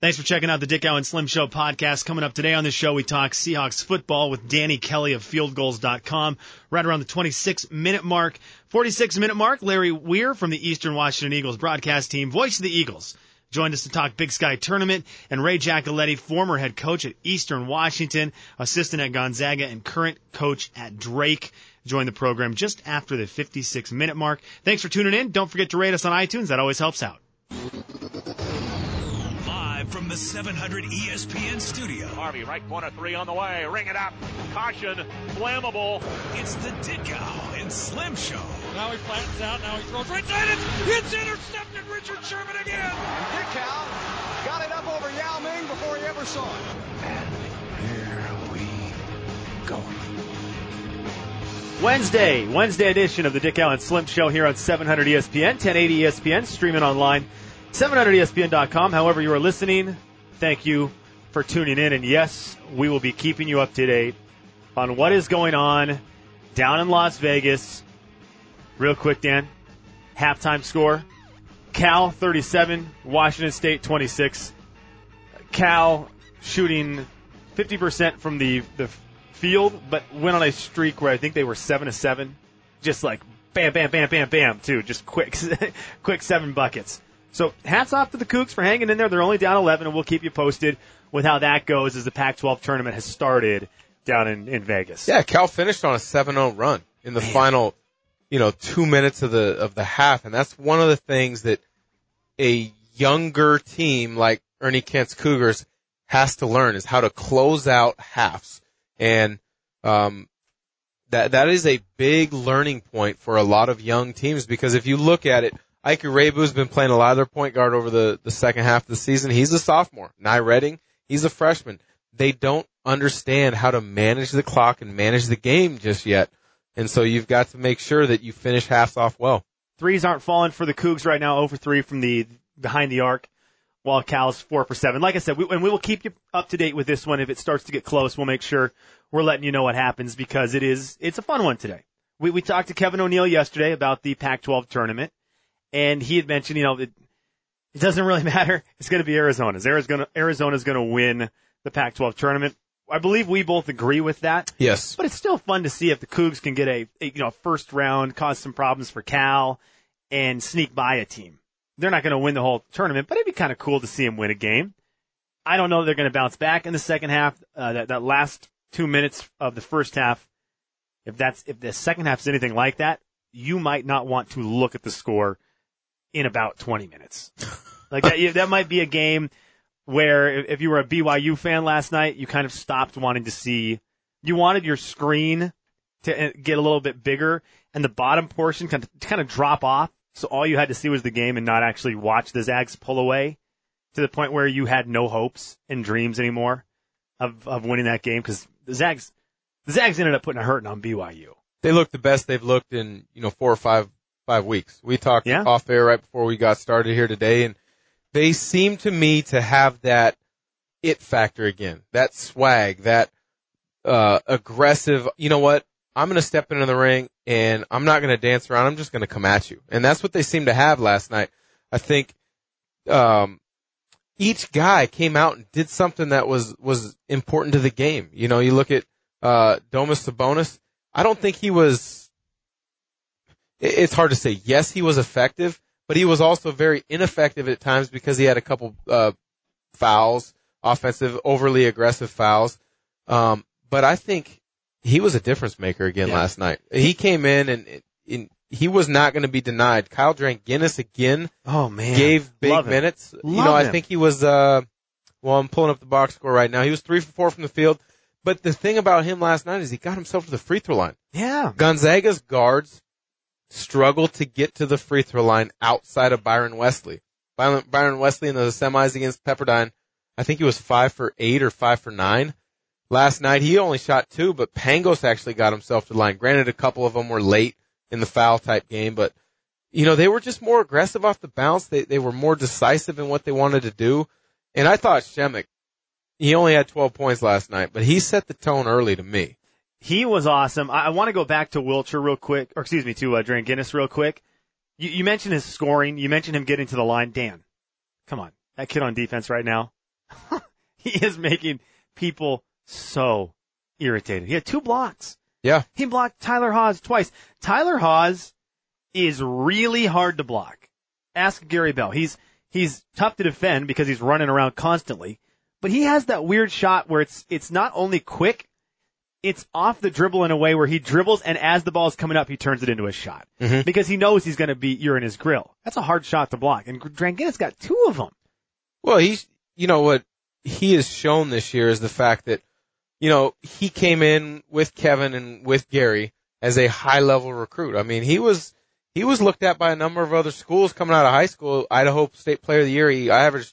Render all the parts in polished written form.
Thanks for checking out the Dick Allen Slim Show podcast. Coming up today on the show, we talk Seahawks football with Danny Kelly of FieldGoals.com. Right around the 46-minute mark. 46-minute mark, Larry Weir from the Eastern Washington Eagles broadcast team, voice of the Eagles, joined us to talk Big Sky Tournament. And Ray Giacoletti, former head coach at Eastern Washington, assistant at Gonzaga, and current coach at Drake, joined the program just after the 56-minute mark. Thanks for tuning in. Don't forget to rate us on iTunes. That always helps out. From the 700 ESPN studio. Harvey, right corner, three on the way. Ring it up. Caution. Flammable. It's the Dick Allen Slim Show. Now he flattens out. Now he throws right side. It's intercepted. Richard Sherman again. And Dick Allen got it up over Yao Ming before he ever saw it. And here we go. Wednesday edition of the Dick Allen Slim Show here on 700 ESPN, 1080 ESPN, streaming online. 700ESPN.com. However you are listening, thank you for tuning in. And yes, we will be keeping you up to date on what is going on down in Las Vegas. Real quick, Dan, halftime score. Cal 37, Washington State 26. Cal shooting 50% from the field, but went on a streak where I think they were 7-7. Just like bam, bam, bam, bam, bam, too. Just quick 7 buckets. So hats off to the Cougs for hanging in there. They're only down 11, and we'll keep you posted with how that goes as the Pac-12 tournament has started down in Vegas. Yeah, Cal finished on a 7-0 run in the final, 2 minutes of the half, and that's one of the things that a younger team like Ernie Kent's Cougars has to learn is how to close out halves. And that is a big learning point for a lot of young teams, because if you look at it, Ike Urebu's been playing a lot of their point guard over the second half of the season. He's a sophomore. Nye Redding, he's a freshman. They don't understand how to manage the clock and manage the game just yet. And so you've got to make sure that you finish halves off well. Threes aren't falling for the Cougs right now, 0 for 3 from the behind the arc, while Cal's 4 for 7. Like I said, we will keep you up to date with this one. If it starts to get close, we'll make sure we're letting you know what happens, because it's a fun one today. We talked to Kevin O'Neill yesterday about the Pac-12 tournament. And he had mentioned, it doesn't really matter. It's going to be Arizona's. Arizona's going to win the Pac-12 tournament. I believe we both agree with that. Yes. But it's still fun to see if the Cougs can get a first round, cause some problems for Cal, and sneak by a team. They're not going to win the whole tournament, but it'd be kind of cool to see them win a game. I don't know if they're going to bounce back in the second half. That last 2 minutes of the first half, if the second half is anything like that, you might not want to look at the score in about 20 minutes. Like that might be a game where if you were a BYU fan last night, you kind of stopped wanting to see. You wanted your screen to get a little bit bigger and the bottom portion kind of drop off, so all you had to see was the game and not actually watch the Zags pull away, to the point where you had no hopes and dreams anymore of winning that game, because the Zags ended up putting a hurting on BYU. They look the best they've looked in 4 or 5 weeks. We talked off air right before we got started here today, and they seem to me to have that it factor again, that swag, that aggressive, you know what, I'm going to step into the ring and I'm not going to dance around, I'm just going to come at you. And that's what they seemed to have last night. I think each guy came out and did something that was important to the game. You look at Domas Sabonis. I don't think he was – it's hard to say. Yes, he was effective, but he was also very ineffective at times because he had a couple fouls, offensive, overly aggressive fouls. But I think he was a difference maker again last night. He came in and he was not going to be denied. Kyle Dranginis again gave big minutes. I think he was I'm pulling up the box score right now. He was 3 for 4 from the field. But the thing about him last night is he got himself to the free throw line. Yeah. Gonzaga's guards struggled to get to the free throw line outside of Byron Wesley. Byron Wesley in the semis against Pepperdine, I think he was 5 for 8 or 5 for 9. Last night he only shot 2, but Pangos actually got himself to the line. Granted, a couple of them were late in the foul type game, but they were just more aggressive off the bounce. They were more decisive in what they wanted to do. And I thought Shemek, he only had 12 points last night, but he set the tone early to me. He was awesome. I want to go back to Wilcher real quick, to Dranginis real quick. You mentioned his scoring. You mentioned him getting to the line. Dan, come on. That kid on defense right now, He is making people so irritated. He had 2 blocks. Yeah. He blocked Tyler Haws twice. Tyler Haws is really hard to block. Ask Gary Bell. He's tough to defend because he's running around constantly, but he has that weird shot where it's not only quick, it's off the dribble in a way where he dribbles, and as the ball is coming up, he turns it into a shot. Mm-hmm. Because he knows he's going to be you're in his grill. That's a hard shot to block, and Dranginnis got 2 of them. Well, what he has shown this year is the fact that, he came in with Kevin and with Gary as a high-level recruit. I mean, he was looked at by a number of other schools coming out of high school. Idaho State Player of the Year. He averaged,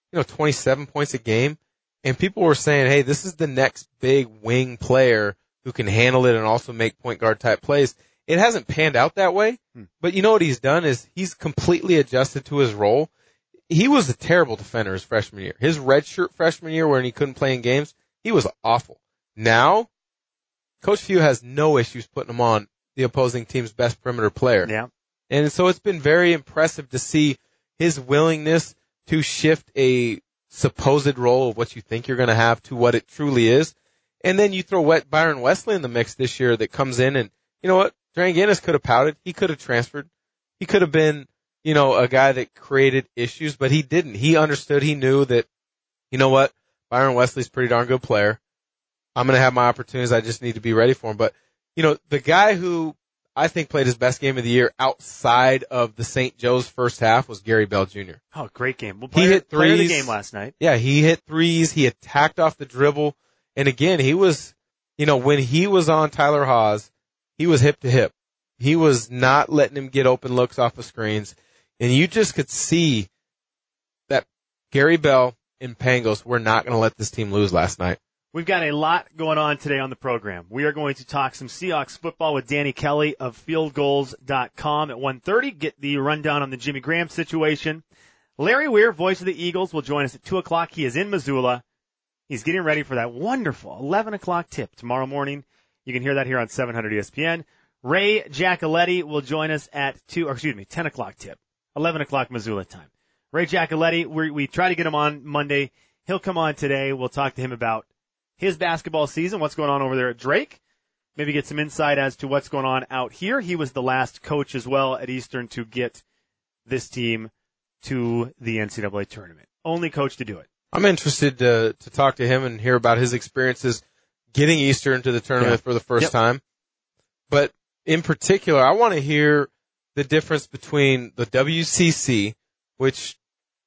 27 points a game. And people were saying, hey, this is the next big wing player who can handle it and also make point guard type plays. It hasn't panned out that way. But you know what he's done is he's completely adjusted to his role. He was a terrible defender his freshman year. His redshirt freshman year when he couldn't play in games, he was awful. Now, Coach Few has no issues putting him on the opposing team's best perimeter player. Yeah. And so it's been very impressive to see his willingness to shift a supposed role of what you think you're going to have to what it truly is. And then you throw Byron Wesley in the mix this year that comes in, and you know what? Dranginnis could have pouted. He could have transferred. He could have been, a guy that created issues, but he didn't. He understood. He knew that, you know what? Byron Wesley's a pretty darn good player. I'm going to have my opportunities. I just need to be ready for him. But, the guy who I think played his best game of the year outside of the St. Joe's first half was Gary Bell Jr. Oh, great game. Well, He hit player of the threes. game last night. Yeah, he hit threes. He attacked off the dribble. And again, he was, when he was on Tyler Haws, he was hip to hip. He was not letting him get open looks off of screens. And you just could see that Gary Bell and Pangos were not going to let this team lose last night. We've got a lot going on today on the program. We are going to talk some Seahawks football with Danny Kelly of fieldgoals.com at 1:30. Get the rundown on the Jimmy Graham situation. Larry Weir, voice of the Eagles, will join us at 2 o'clock. He is in Missoula. He's getting ready for that wonderful 11 o'clock tip tomorrow morning. You can hear that here on 700 ESPN. Ray Giacoletti will join us at 10 o'clock tip, 11 o'clock Missoula time. Ray Giacoletti, we try to get him on Monday. He'll come on today. We'll talk to him about his basketball season, what's going on over there at Drake, maybe get some insight as to what's going on out here. He was the last coach as well at Eastern to get this team to the NCAA tournament. Only coach to do it. I'm interested to talk to him and hear about his experiences getting Eastern to the tournament for the first time. But in particular, I want to hear the difference between the WCC, which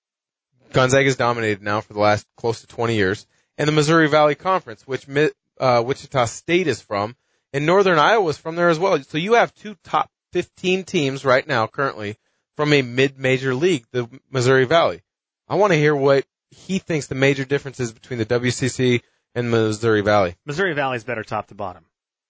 Gonzaga's dominated now for the last close to 20 years, and the Missouri Valley Conference, which Wichita State is from, and Northern Iowa is from there as well. So you have 2 top 15 teams right now currently from a mid-major league, the Missouri Valley. I want to hear what he thinks the major difference is between the WCC and Missouri Valley. Missouri Valley's better top to bottom.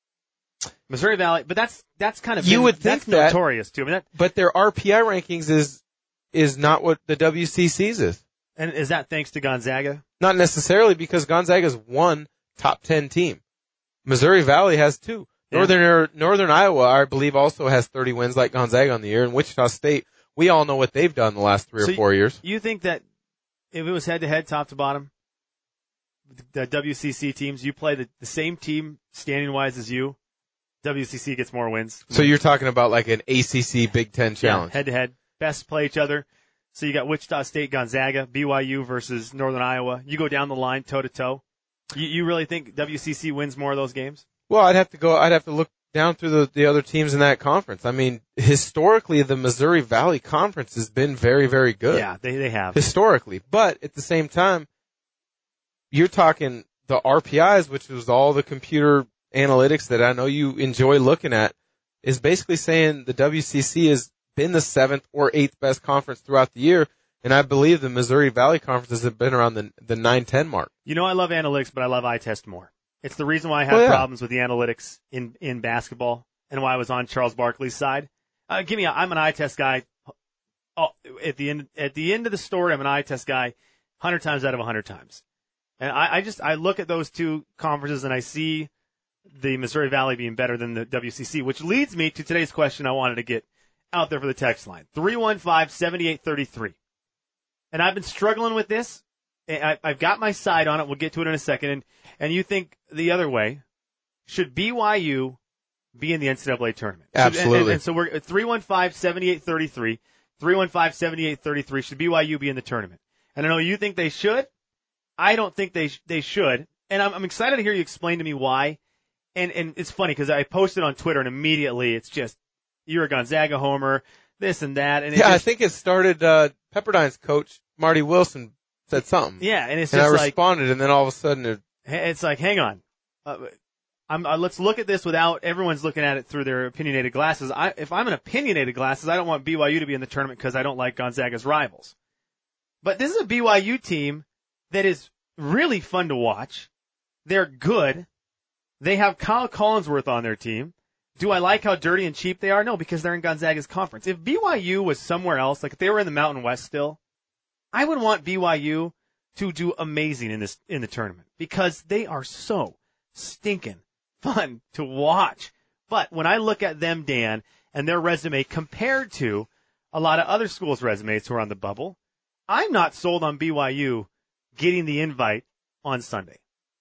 Missouri Valley, but that's kind of you would think that's notorious too. I mean, but their RPI rankings is not what the WCC's is. And is that thanks to Gonzaga? Not necessarily, because Gonzaga's one top 10 team. Missouri Valley has 2. Yeah. Northern Iowa, I believe, also has 30 wins like Gonzaga on the year. And Wichita State, we all know what they've done the last 3 or 4 years. You think that if it was head-to-head, top to bottom, the WCC teams, you play the same team standing-wise as you, WCC gets more wins. So you're talking about like an ACC Big Ten challenge. Yeah, head-to-head. Best play each other. So you got Wichita State, Gonzaga, BYU versus Northern Iowa. You go down the line toe-to-toe. You really think WCC wins more of those games? Well, I'd have to look down through the other teams in that conference. I mean, historically, the Missouri Valley Conference has been very, very good. Yeah, they have. Historically. But at the same time, you're talking the RPIs, which was all the computer analytics that I know you enjoy looking at, is basically saying the WCC has been the 7th or 8th best conference throughout the year. And I believe the Missouri Valley conferences have been around the 9-10 mark. You know, I love analytics, but I love eye test more. It's the reason why I have problems with the analytics in basketball and why I was on Charles Barkley's side. I'm an eye test guy. Oh, at the end of the story, I'm an eye test guy 100 times out of 100 times. And I look at those 2 conferences and I see the Missouri Valley being better than the WCC, which leads me to today's question I wanted to get out there for the text line. 315-7833. And I've been struggling with this I've got my side on it. We'll get to it in a second. And you think the other way, should BYU be in the NCAA tournament? Absolutely. And so we're at 315-7833. 315-7833. Should BYU be in the tournament? And I know you think they should. I don't think they should. And I'm excited to hear you explain to me why. And it's funny because I posted on Twitter and immediately it's just, you're a Gonzaga homer, this and that. And I think it started, Pepperdine's coach, Marty Wilson, said something. Yeah, and it's and just I responded, and then all of a sudden it's like, hang on. Let's look at this without everyone's looking at it through their opinionated glasses. If I'm an opinionated glasses, I don't want BYU to be in the tournament because I don't like Gonzaga's rivals. But this is a BYU team that is really fun to watch. They're good. They have Kyle Collinsworth on their team. Do I like how dirty and cheap they are? No, because they're in Gonzaga's conference. If BYU was somewhere else, like if they were in the Mountain West still, I would want BYU to do amazing in the tournament because they are so stinking fun to watch. But when I look at them, Dan, and their resume compared to a lot of other schools' resumes who are on the bubble, I'm not sold on BYU getting the invite on Sunday.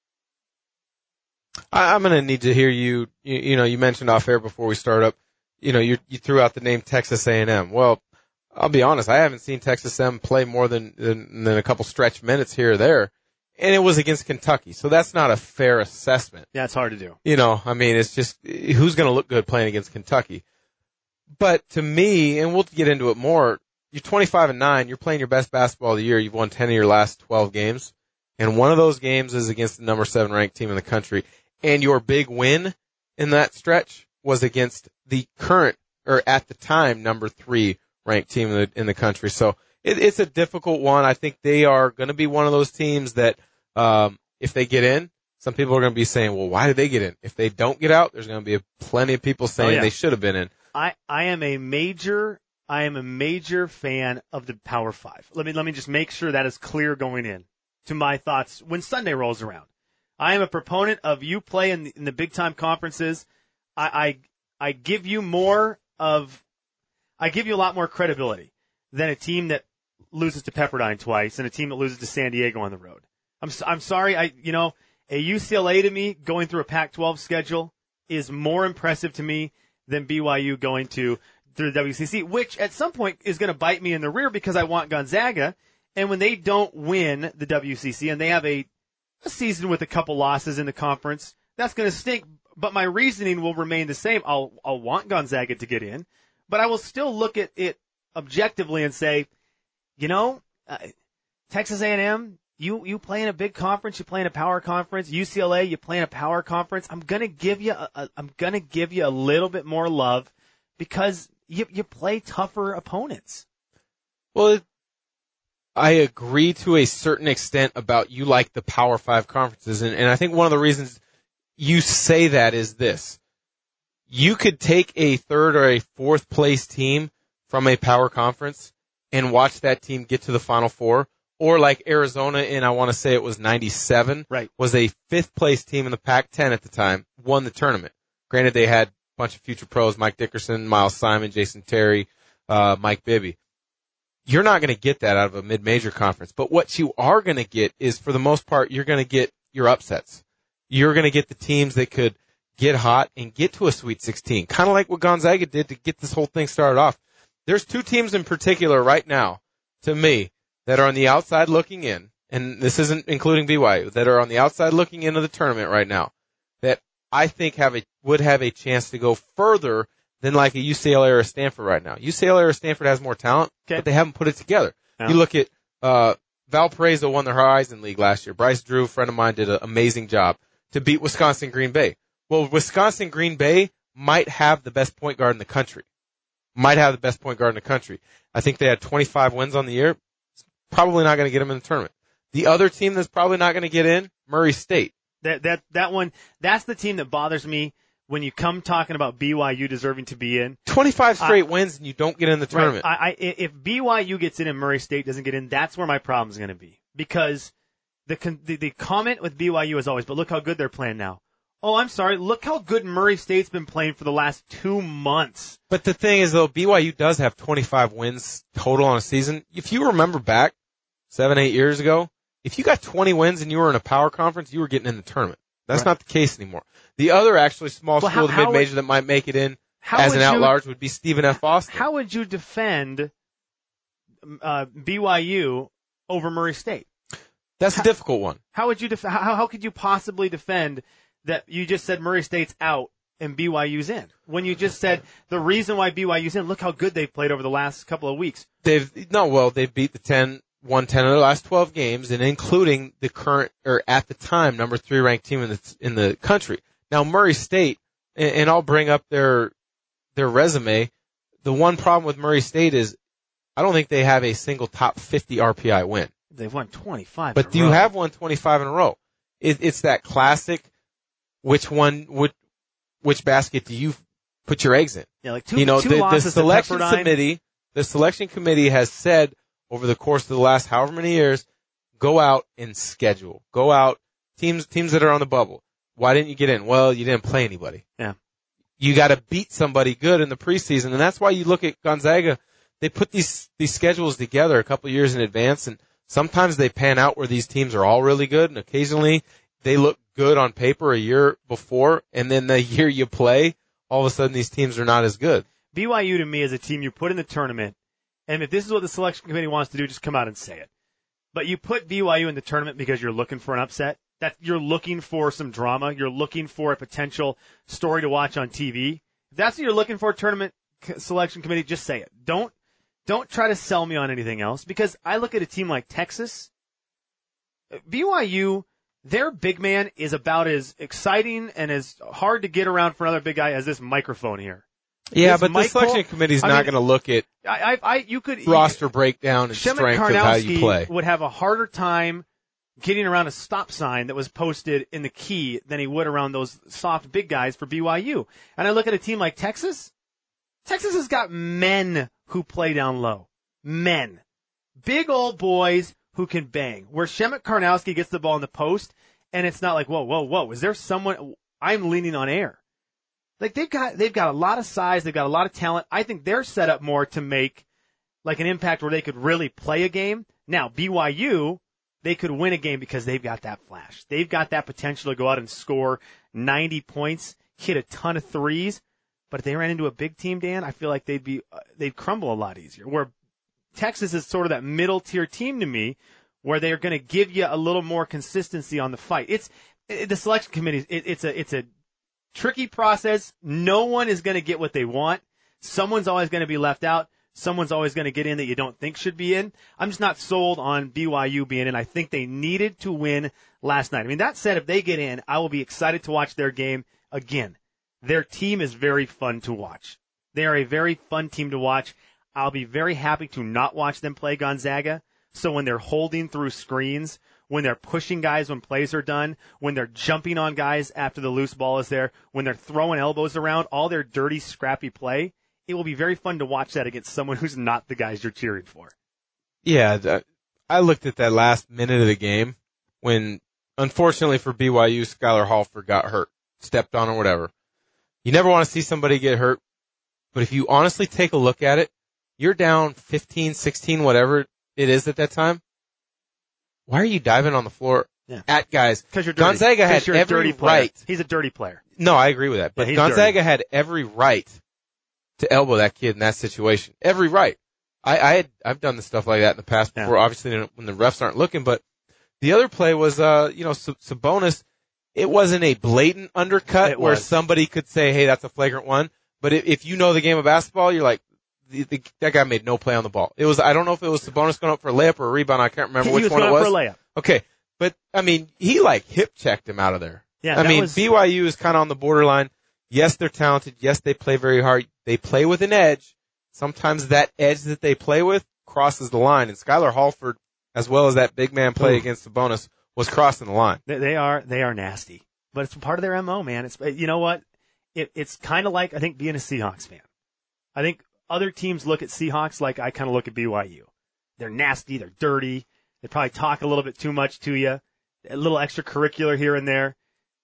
I'm going to need to hear you mentioned off air before we start up, you threw out the name Texas A&M. Well, I'll be honest, I haven't seen Texas A&M play more than a couple stretch minutes here or there, and it was against Kentucky. So that's not a fair assessment. Yeah, it's hard to do. It's just, who's going to look good playing against Kentucky? But to me, and we'll get into it more, you're 25-9, you're playing your best basketball of the year, you've won 10 of your last 12 games, and one of those games is against the number 7 ranked team in the country. And your big win in that stretch was against the current, or at the time, number 3 ranked team in the country. So it's a difficult one. I think they are going to be one of those teams that, if they get in, some people are going to be saying, well, why did they get in? If they don't get out, there's going to be plenty of people saying they should have been in. I am a major fan of the Power 5. Let me just make sure that is clear going in to my thoughts when Sunday rolls around. I am a proponent of you play in the big time conferences. I give you a lot more credibility than a team that loses to Pepperdine twice and a team that loses to San Diego on the road. I'm sorry. A UCLA to me going through a Pac-12 schedule is more impressive to me than BYU going through the WCC, which at some point is going to bite me in the rear because I want Gonzaga. And when they don't win the WCC and they have a season with a couple losses in the conference, that's going to stink. But my reasoning will remain the same. I'll want Gonzaga to get in, but I will still look at it objectively and say, Texas A&M, you play in a big conference, you play in a power conference. UCLA, you play in a power conference. I'm gonna give you a little bit more love because you play tougher opponents. Well, I agree to a certain extent about you like the Power 5 conferences, and I think one of the reasons you say that is this. You could take a 3rd or a 4th place team from a power conference and watch that team get to the Final Four, or like Arizona in, I want to say it was 97, right, was a 5th place team in the Pac-10 at the time, won the tournament. Granted, they had a bunch of future pros, Mike Dickerson, Miles Simon, Jason Terry, Mike Bibby. You're not going to get that out of a mid-major conference. But what you are going to get is, for the most part, you're going to get your upsets. You're going to get the teams that could get hot and get to a Sweet 16, kind of like what Gonzaga did to get this whole thing started off. There's 2 teams in particular right now, to me, that are on the outside looking in, and this isn't including BYU, that are on the outside looking into the tournament right now, that I think would have a chance to go further than like a UCLA or a Stanford right now. UCLA or Stanford has more talent, but they haven't put it together. Yeah. You look at Valparaiso won the Horizon League last year. Bryce Drew, a friend of mine, did an amazing job to beat Wisconsin Green Bay. Well, Wisconsin Green Bay might have the best point guard in the country. I think they had 25 wins on the year. Probably not going to get them in the tournament. The other team that's probably not going to get in, Murray State. That one, that's the team that bothers me when you come talking about BYU deserving to be in. 25 straight wins and you don't get in the tournament. Right. If BYU gets in and Murray State doesn't get in, that's where my problem's going to be. Because the comment with BYU is always, but look how good they're playing now. Oh, I'm sorry. Look how good Murray State's been playing for the last 2 months. But the thing is, though, BYU does have 25 wins total on a season. If you remember back 7-8 years ago, if you got 20 wins and you were in a power conference, you were getting in the tournament. That's Right. not the case anymore. The other actually small Well, school, the mid-major that might make it in as an at-large would be Stephen F. Austin. How would you defend BYU over Murray State? That's a difficult one. How would you how could you possibly defend that you just said Murray State's out and BYU's in? When you just said the reason why BYU's in, look how good they've played over the last couple of weeks. They've beat the 1-10 of their last 12 games, and including the current, or at the time, number 3 ranked team in the country. Now Murray State, and I'll bring up their resume. The one problem with Murray State is I don't think they have a single top 50 RPI win. They've won 25 But in a row. you have won 25 in a row. It's that classic, which basket do you put your eggs in? Yeah, like two the losses to Pepperdine. The selection committee has said over the course of the last however many years, go out and schedule. Go out, teams that are on the bubble. Why didn't you get in? Well, you didn't play anybody. Yeah. You gotta beat somebody good in the preseason, and that's why you look at Gonzaga. They put these schedules together a couple of years in advance, and sometimes they pan out where these teams are all really good, and occasionally they look good on paper a year before, and then the year you play, all of a sudden these teams are not as good. BYU to me is a team you put in the tournament, and if this is what the selection committee wants to do, just come out and say it. But you put BYU in the tournament because you're looking for an upset. That you're looking for some drama. You're looking for a potential story to watch on TV. If that's what you're looking for, tournament selection committee, just say it. Don't try to sell me on anything else, because I look at a team like Texas. BYU, their big man is about as exciting and as hard to get around for another big guy as this microphone here. Yeah, This but the selection committee's not going to look at you could roster breakdown and Shemet strength of how you play. would have a harder time getting around a stop sign that was posted in the key than he would around those soft big guys for BYU. And I look at a team like Texas. Texas has got men who play down low. Men. Big old boys who can bang. Where Shemet Karnowski gets the ball in the post, and it's not like, whoa. Is there someone? I'm leaning on air. Like they've got a lot of size, they've got a lot of talent. I think they're set up more to make like an impact where they could really play a game. Now, BYU, they could win a game because they've got that flash. They've got that potential to go out and score 90 points, hit a ton of threes. But if they ran into a big team, Dan, I feel like they'd crumble a lot easier. Where Texas is sort of that middle tier team to me, where they're going to give you a little more consistency on the fight. The selection committee. It's a tricky process. No one is going to get what they want. Someone's always going to be left out. Someone's always going to get in that you don't think should be in. I'm just not sold on BYU being in. I think they needed to win last night. I mean, that said, if they get in, I will be excited to watch their game again. Their team is very fun to watch. They are a very fun team to watch. I'll be very happy to not watch them play Gonzaga. So when they're holding through screens, when they're pushing guys when plays are done, when they're jumping on guys after the loose ball is there, when they're throwing elbows around, all their dirty, scrappy play, it will be very fun to watch that against someone who's not the guys you're cheering for. Yeah, I looked at that last minute of the game when, unfortunately for BYU, Skylar Halford got hurt, stepped on or whatever. You never want to see somebody get hurt, but if you honestly take a look at it, you're down 15, 16, whatever it is at that time. Why are you diving on the floor at guys? Because you're dirty. Gonzaga had every right. He's a dirty player. No, I agree with that. But Gonzaga had every right to elbow that kid in that situation. Every right. I've done the stuff like that in the past before, obviously when the refs aren't looking, but the other play was, Sabonis. It wasn't a blatant undercut where somebody could say, hey, that's a flagrant one. But if you know the game of basketball, you're like, that guy made no play on the ball. It was, I don't know if it was Sabonis going up for a layup or a rebound. I can't remember which one it was. He was going up for a layup. Okay. But, I mean, he hip checked him out of there. Yeah, BYU is kind of on the borderline. Yes, they're talented. Yes, they play very hard. They play with an edge. Sometimes that edge that they play with crosses the line. And Skylar Halford, as well as that big man play against Sabonis, was crossing the line. They are nasty. But it's part of their MO, man. It's, you know what? It's kind of like, I think, being a Seahawks fan. I think other teams look at Seahawks like I kind of look at BYU. They're nasty. They're dirty. They probably talk a little bit too much to you. A little extracurricular here and there.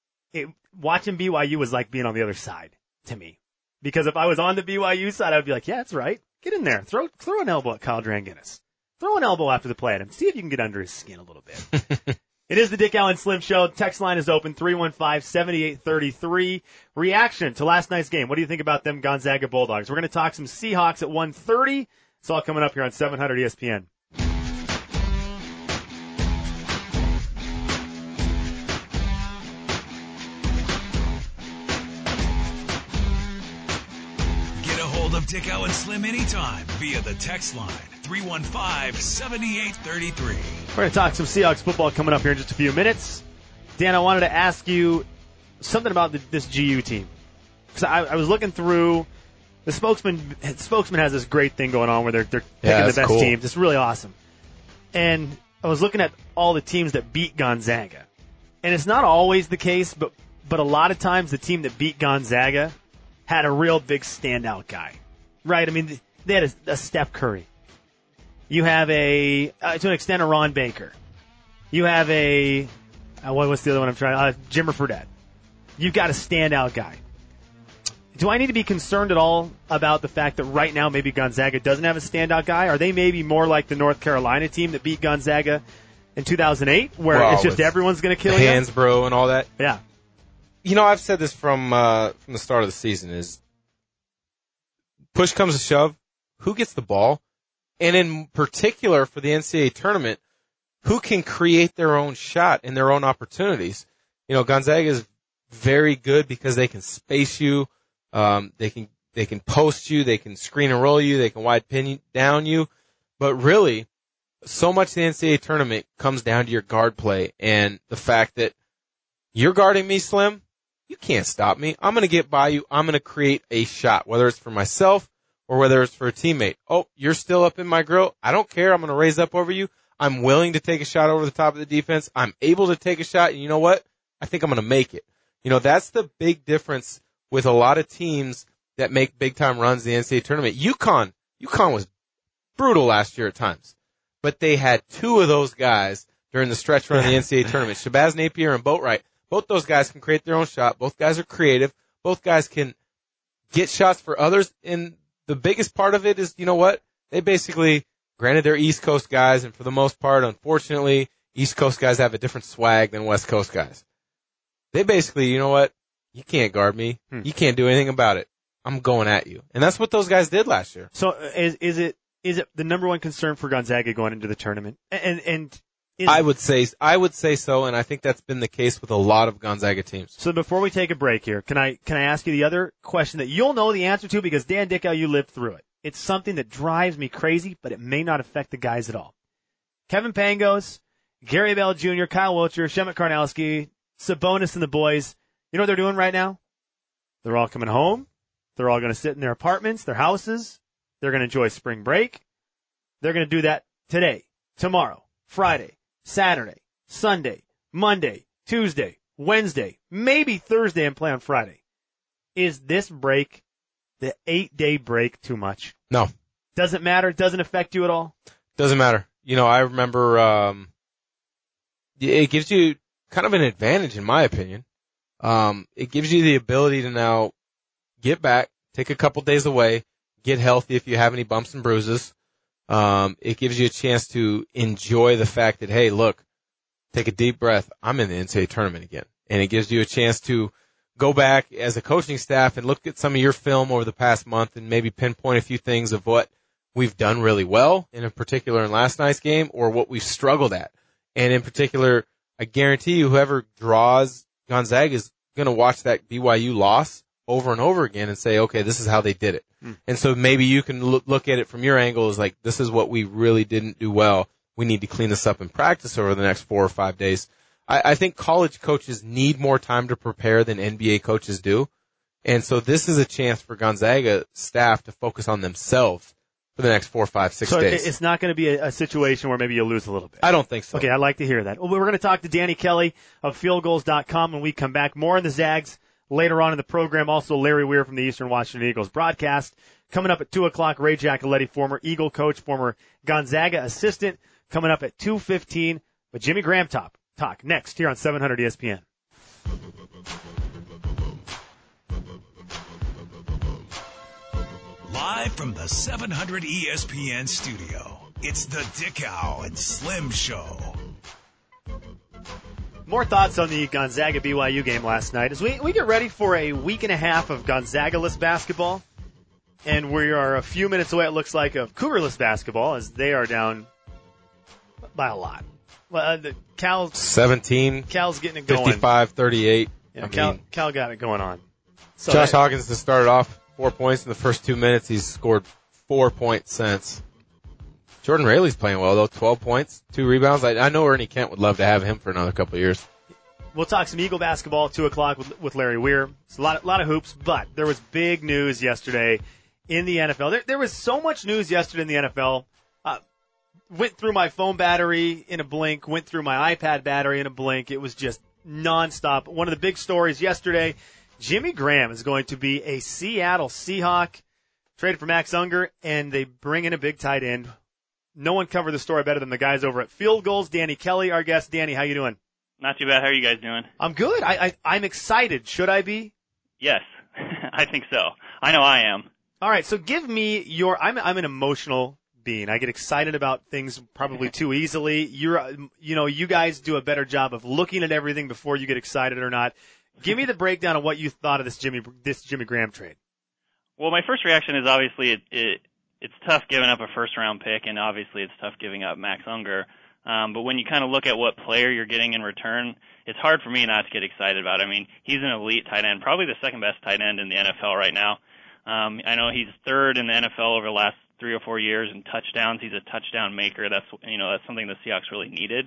Watching BYU was like being on the other side to me. Because if I was on the BYU side, I would be like, yeah, that's right. Get in there. Throw an elbow at Kyle Dranginis. throw an elbow after the play at him. See if you can get under his skin a little bit. It is the Dick Allen Slim Show. Text line is open, 315-7833. Reaction to last night's game. What do you think about them Gonzaga Bulldogs? We're going to talk some Seahawks at 1:30. It's all coming up here on 700 ESPN. Get a hold of Dick Allen Slim anytime via the text line, 315-7833. We're going to talk some Seahawks football coming up here in just a few minutes. Dan, I wanted to ask you something about this GU team. Because I was looking through, the spokesman has this great thing going on where they're picking the best teams. It's really awesome. And I was looking at all the teams that beat Gonzaga. And it's not always the case, but a lot of times the team that beat Gonzaga had a real big standout guy. Right? I mean, they had a Steph Curry. You have to an extent, a Ron Baker. You have what's the other one I'm trying? Jimmer Fredette. You've got a standout guy. Do I need to be concerned at all about the fact that right now maybe Gonzaga doesn't have a standout guy? Are they maybe more like the North Carolina team that beat Gonzaga in 2008, where it's just everyone's going to kill you? Hansbrough and all that. Yeah. You know, I've said this from the start of the season is push comes to shove, who gets the ball? And in particular for the NCAA tournament, who can create their own shot and their own opportunities? You know, Gonzaga is very good because they can space you. They can post you. They can screen and roll you. They can wide pin down you. But really, so much of the NCAA tournament comes down to your guard play and the fact that you're guarding me, Slim. You can't stop me. I'm going to get by you. I'm going to create a shot, whether it's for myself or whether it's for a teammate. Oh, you're still up in my grill. I don't care. I'm going to raise up over you. I'm willing to take a shot over the top of the defense. I'm able to take a shot. And you know what? I think I'm going to make it. You know, that's the big difference with a lot of teams that make big time runs in the NCAA tournament. UConn was brutal last year at times, but they had two of those guys during the stretch run of the NCAA tournament, Shabazz Napier and Boatwright. Both those guys can create their own shot. Both guys are creative. Both guys can get shots for others. And the biggest part of it is, you know what? They basically, granted they're East Coast guys, and for the most part, unfortunately, East Coast guys have a different swag than West Coast guys. They basically, you know what? You can't guard me. You can't do anything about it. I'm going at you. And that's what those guys did last year. So is it the number one concern for Gonzaga going into the tournament? I would say so, and I think that's been the case with a lot of Gonzaga teams. So before we take a break here, can I ask you the other question that you'll know the answer to because Dan Dickow, you lived through it. It's something that drives me crazy, but it may not affect the guys at all. Kevin Pangos, Gary Bell Jr., Kyle Wiltshire, Shemet Karnowski, Sabonis and the boys, you know what they're doing right now? They're all coming home. They're all going to sit in their apartments, their houses. They're going to enjoy spring break. They're going to do that today, tomorrow, Friday, Saturday, Sunday, Monday, Tuesday, Wednesday, maybe Thursday, and play on Friday. Is this break, the 8-day break, too much? No. Doesn't matter? Doesn't affect you at all? Doesn't matter. You know, I remember it gives you kind of an advantage, in my opinion. It gives you the ability to now get back, take a couple days away, get healthy if you have any bumps and bruises. It gives you a chance to enjoy the fact that, hey, look, take a deep breath. I'm in the NCAA tournament again. And it gives you a chance to go back as a coaching staff and look at some of your film over the past month and maybe pinpoint a few things of what we've done really well, and in particular in last night's game, or what we've struggled at. And in particular, I guarantee you whoever draws Gonzaga is going to watch that BYU loss over and over again and say, okay, this is how they did it. And so maybe you can look at it from your angle as like, this is what we really didn't do well. We need to clean this up in practice over the next 4 or 5 days. I think college coaches need more time to prepare than NBA coaches do. And so this is a chance for Gonzaga staff to focus on themselves for the next 4, 5, 6 days. So it's not going to be a situation where maybe you lose a little bit. I don't think so. Okay, I'd like to hear that. Well, we're going to talk to Danny Kelly of fieldgoals.com when we come back. More on the Zags later on in the program. Also, Larry Weir from the Eastern Washington Eagles broadcast. Coming up at 2 o'clock, Ray Giacoletti, former Eagle coach, former Gonzaga assistant. Coming up at 2:15 with Jimmy Graham talk next here on 700 ESPN. Live from the 700 ESPN studio, It's the Dickow and Slim Show. More thoughts on the Gonzaga-BYU game last night as we get ready for a week and a half of Gonzaga-less basketball. And we are a few minutes away, it looks like, of Cougar-less basketball as they are down by a lot. Well, Cal's 17. Cal's getting it going. 55-38. Yeah, Cal got it going on. So Josh Hawkins has started off 4 points in the first 2 minutes. He's scored 4 points since. Jordan Rayleigh's playing well, though. 12 points, 2 rebounds. I know Ernie Kent would love to have him for another couple of years. We'll talk some Eagle basketball at 2 o'clock with Larry Weir. It's a lot of hoops, but there was big news yesterday in the NFL. There was so much news yesterday in the NFL. Went through my phone battery in a blink, went through my iPad battery in a blink. It was just nonstop. One of the big stories yesterday, Jimmy Graham is going to be a Seattle Seahawk, traded for Max Unger, and they bring in a big tight end. No one covered the story better than the guys over at Field Goals. Danny Kelly, our guest. Danny, how you doing? Not too bad. How are you guys doing? I'm good. I'm excited. Should I be? Yes, I think so. I know I am. All right, so give me I'm an emotional being. I get excited about things probably too easily. You guys do a better job of looking at everything before you get excited or not. Give me the breakdown of what you thought of this Jimmy Graham trade. Well, my first reaction is obviously it's tough giving up a first-round pick, and obviously it's tough giving up Max Unger. But when you kind of look at what player you're getting in return, it's hard for me not to get excited about it. I mean, he's an elite tight end, probably the second-best tight end in the NFL right now. I know he's third in the NFL over the last 3 or 4 years in touchdowns. He's a touchdown maker. That's something the Seahawks really needed.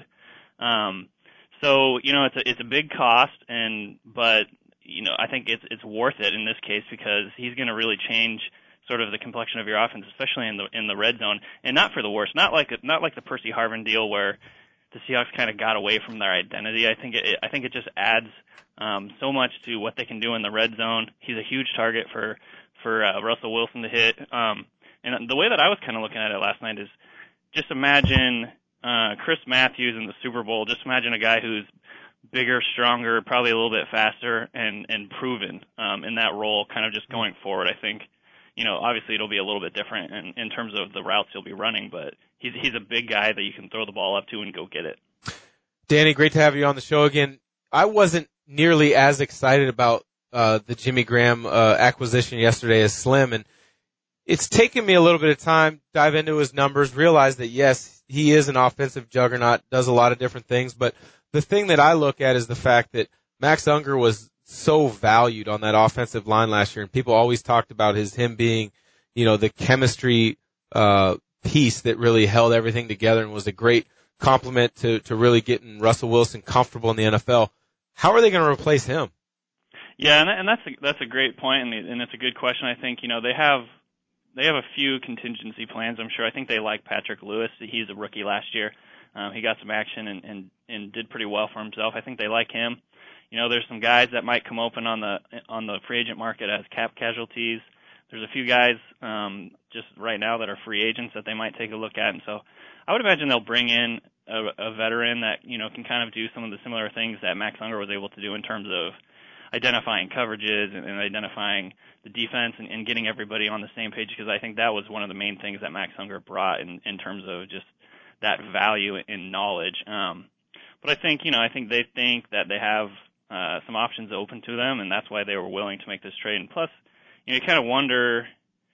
So it's a big cost, but I think it's worth it in this case because he's going to really change sort of the complexion of your offense, especially in the red zone, and not for the worse. Not like the Percy Harvin deal where the Seahawks kind of got away from their identity. I think it just adds so much to what they can do in the red zone. He's a huge target for Russell Wilson to hit. And the way that I was kind of looking at it last night is just imagine Chris Matthews in the Super Bowl. Just imagine a guy who's bigger, stronger, probably a little bit faster, and proven in that role, kind of just going forward. I think, obviously it'll be a little bit different in terms of the routes he'll be running, but he's a big guy that you can throw the ball up to and go get it. Danny, great to have you on the show again. I wasn't nearly as excited about the Jimmy Graham acquisition yesterday as Slim, and it's taken me a little bit of time, dive into his numbers, realize that, yes, he is an offensive juggernaut, does a lot of different things, but the thing that I look at is the fact that Max Unger was so valued on that offensive line last year, and people always talked about him being, the chemistry piece that really held everything together and was a great complement to really getting Russell Wilson comfortable in the NFL. How are they going to replace him? Yeah, and that's a great point, and it's a good question. I think they have a few contingency plans. I'm sure. I think they like Patrick Lewis. He's a rookie last year. He got some action and did pretty well for himself. I think they like him. There's some guys that might come open on the free agent market as cap casualties. There's a few guys just right now that are free agents that they might take a look at, and so I would imagine they'll bring in a veteran that can kind of do some of the similar things that Max Unger was able to do in terms of identifying coverages and identifying the defense and getting everybody on the same page, because I think that was one of the main things that Max Unger brought in terms of just that value in knowledge. But I think they think that they have some options open to them, and that's why they were willing to make this trade. And plus, you kind of wonder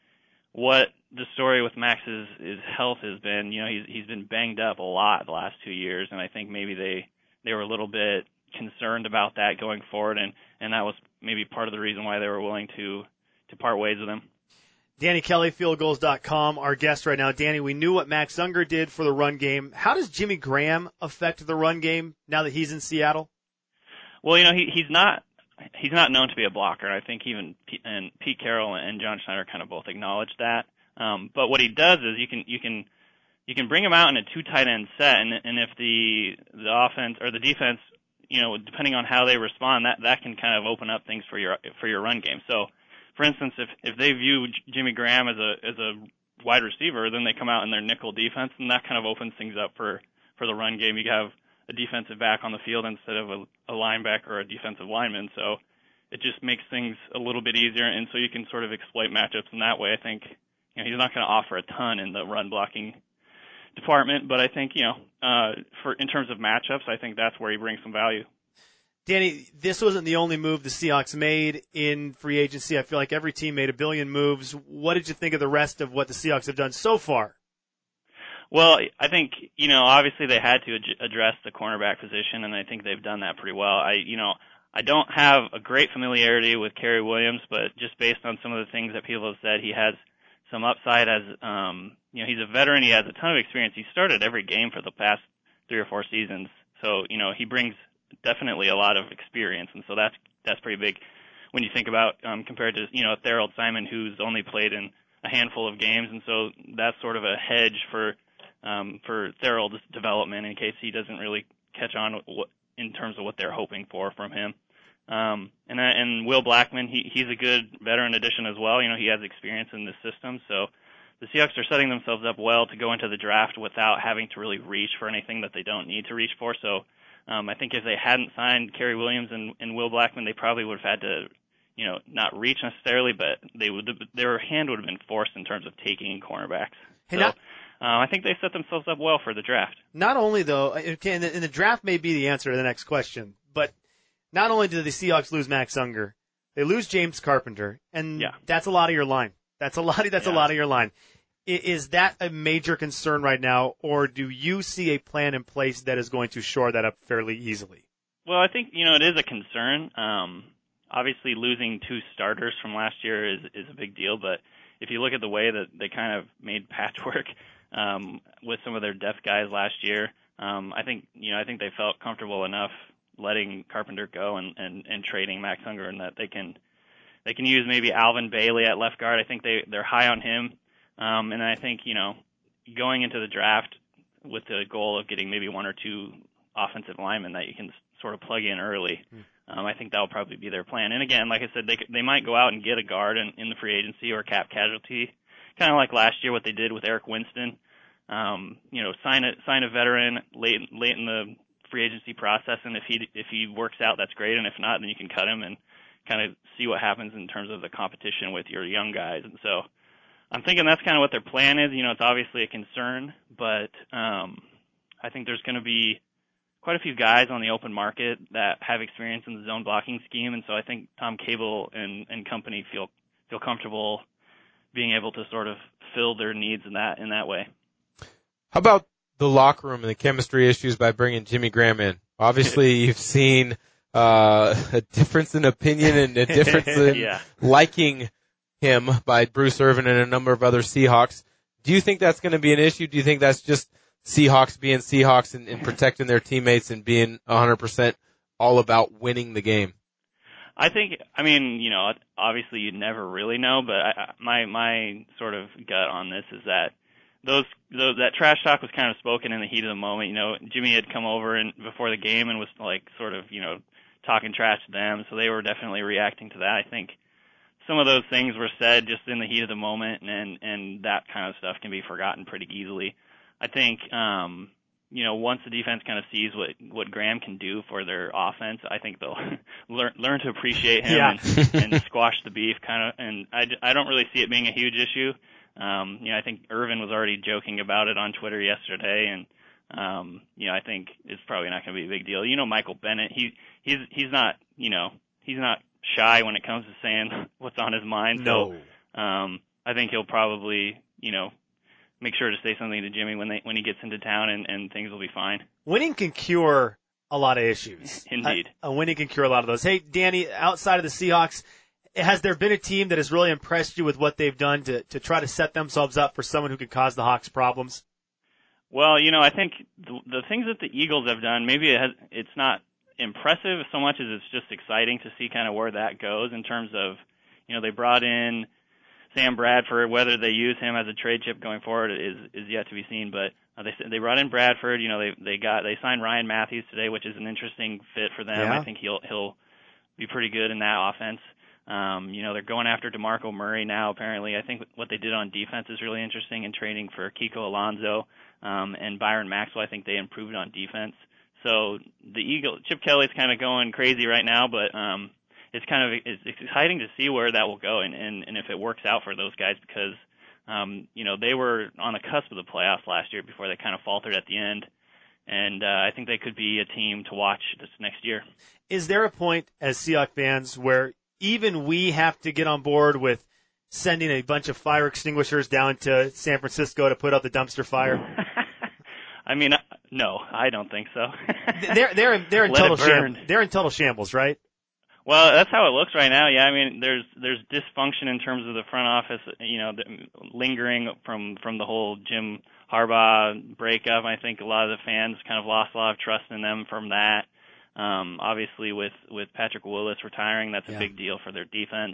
what the story with Max's health has been. He's been banged up a lot the last 2 years, and I think maybe they were a little bit concerned about that going forward, and that was maybe part of the reason why they were willing to part ways with him. Danny Kelly, fieldgoals.com, our guest right now. Danny, we knew what Max Unger did for the run game. How does Jimmy Graham affect the run game now that he's in Seattle? Well, he's not known to be a blocker. I think even Pete Carroll and John Schneider kind of both acknowledged that. But what he does is you can bring him out in a 2 tight end set, and if the offense or the defense, depending on how they respond, that can kind of open up things for your run game. So, for instance, if they view Jimmy Graham as a wide receiver, then they come out in their nickel defense, and that kind of opens things up for the run game. You have a defensive back on the field instead of a linebacker or a defensive lineman, so it just makes things a little bit easier, and so you can sort of exploit matchups in that way. I think he's not going to offer a ton in the run blocking department, but I think, in terms of matchups, I think that's where he brings some value. Danny, this wasn't the only move the Seahawks made in free agency. I feel like every team made a billion moves. What did you think of the rest of what the Seahawks have done so far? Well, I think, obviously they had to address the cornerback position, and I think they've done that pretty well. I don't have a great familiarity with Kerry Williams, but just based on some of the things that people have said, he has some upside as, he's a veteran. He has a ton of experience. He started every game for the past 3 or 4 seasons. So, he brings definitely a lot of experience, and so that's pretty big when you think about compared to Thorold Simon, who's only played in a handful of games, and so that's sort of a hedge for Thorold's development in case he doesn't really catch on in terms of what they're hoping for from him. And Will Blackman, he's a good veteran addition as well. He has experience in this system, so the Seahawks are setting themselves up well to go into the draft without having to really reach for anything that they don't need to reach for. So I think if they hadn't signed Kerry Williams and Will Blackman, they probably would have had to, not reach necessarily, but their hand would have been forced in terms of taking cornerbacks. I think they set themselves up well for the draft. Not only, though, and the draft may be the answer to the next question, but not only did the Seahawks lose Max Unger, they lose James Carpenter, and that's a lot of your line. That's a lot of your line. Is that a major concern right now, or do you see a plan in place that is going to shore that up fairly easily? Well, I think, it is a concern. Obviously, losing 2 starters from last year is a big deal, but if you look at the way that they kind of made patchwork with some of their depth guys last year, I think they felt comfortable enough letting Carpenter go and trading Max Unger, and that they can use maybe Alvin Bailey at left guard. I think they're high on him. And I think, going into the draft with the goal of getting maybe 1 or 2 offensive linemen that you can sort of plug in early, I think that'll probably be their plan. And again, like I said, they might go out and get a guard in the free agency or cap casualty, kind of like last year what they did with Eric Winston. Sign a veteran late in the free agency process, and if he works out, that's great. And if not, then you can cut him and kind of see what happens in terms of the competition with your young guys. And so I'm thinking that's kind of what their plan is. It's obviously a concern, but I think there's going to be quite a few guys on the open market that have experience in the zone blocking scheme, and so I think Tom Cable and company feel comfortable being able to sort of fill their needs in that way. How about the locker room and the chemistry issues by bringing Jimmy Graham in? Obviously, you've seen a difference in opinion and a difference in liking him by Bruce Irvin and a number of other Seahawks. Do you think that's going to be an issue? Do you think that's just Seahawks being Seahawks and protecting their teammates and being 100% all about winning the game? Obviously you'd never really know, but my sort of gut on this is that that trash talk was kind of spoken in the heat of the moment. Jimmy had come over and before the game and was like sort of, talking trash to them, so they were definitely reacting to that. I think some of those things were said just in the heat of the moment, and that kind of stuff can be forgotten pretty easily. I think, once the defense kind of sees what Graham can do for their offense, I think they'll learn to appreciate him and squash the beef kind of. And I don't really see it being a huge issue. I think Irvin was already joking about it on Twitter yesterday, and I think it's probably not going to be a big deal. Michael Bennett, he's not shy when it comes to saying what's on his mind. No. So I think he'll probably, make sure to say something to Jimmy when he gets into town, and things will be fine. Winning can cure a lot of issues. Indeed. Winning can cure a lot of those. Hey, Danny, outside of the Seahawks, has there been a team that has really impressed you with what they've done to try to set themselves up for someone who could cause the Hawks problems? Well, I think the things that the Eagles have done, maybe it's not impressive so much as it's just exciting to see kind of where that goes in terms of, they brought in Sam Bradford. Whether they use him as a trade chip going forward is yet to be seen. But they brought in Bradford. They signed Ryan Matthews today, which is an interesting fit for them. Yeah. I think he'll be pretty good in that offense. They're going after DeMarco Murray now. Apparently, I think what they did on defense is really interesting in trading for Kiko Alonso and Byron Maxwell. I think they improved on defense. So Chip Kelly's kind of going crazy right now, but it's exciting to see where that will go and if it works out for those guys because They were on the cusp of the playoffs last year before they kind of faltered at the end. And I think they could be a team to watch this next year. Is there a point as Seahawks fans where even we have to get on board with sending a bunch of fire extinguishers down to San Francisco to put out the dumpster fire? I mean, no, I don't think so. They're in total shambles. They're in total shambles, right? Well, that's how it looks right now. Yeah, I mean, there's dysfunction in terms of the front office, lingering from the whole Jim Harbaugh breakup. I think a lot of the fans kind of lost a lot of trust in them from that. Obviously with Patrick Willis retiring, that's a big deal for their defense.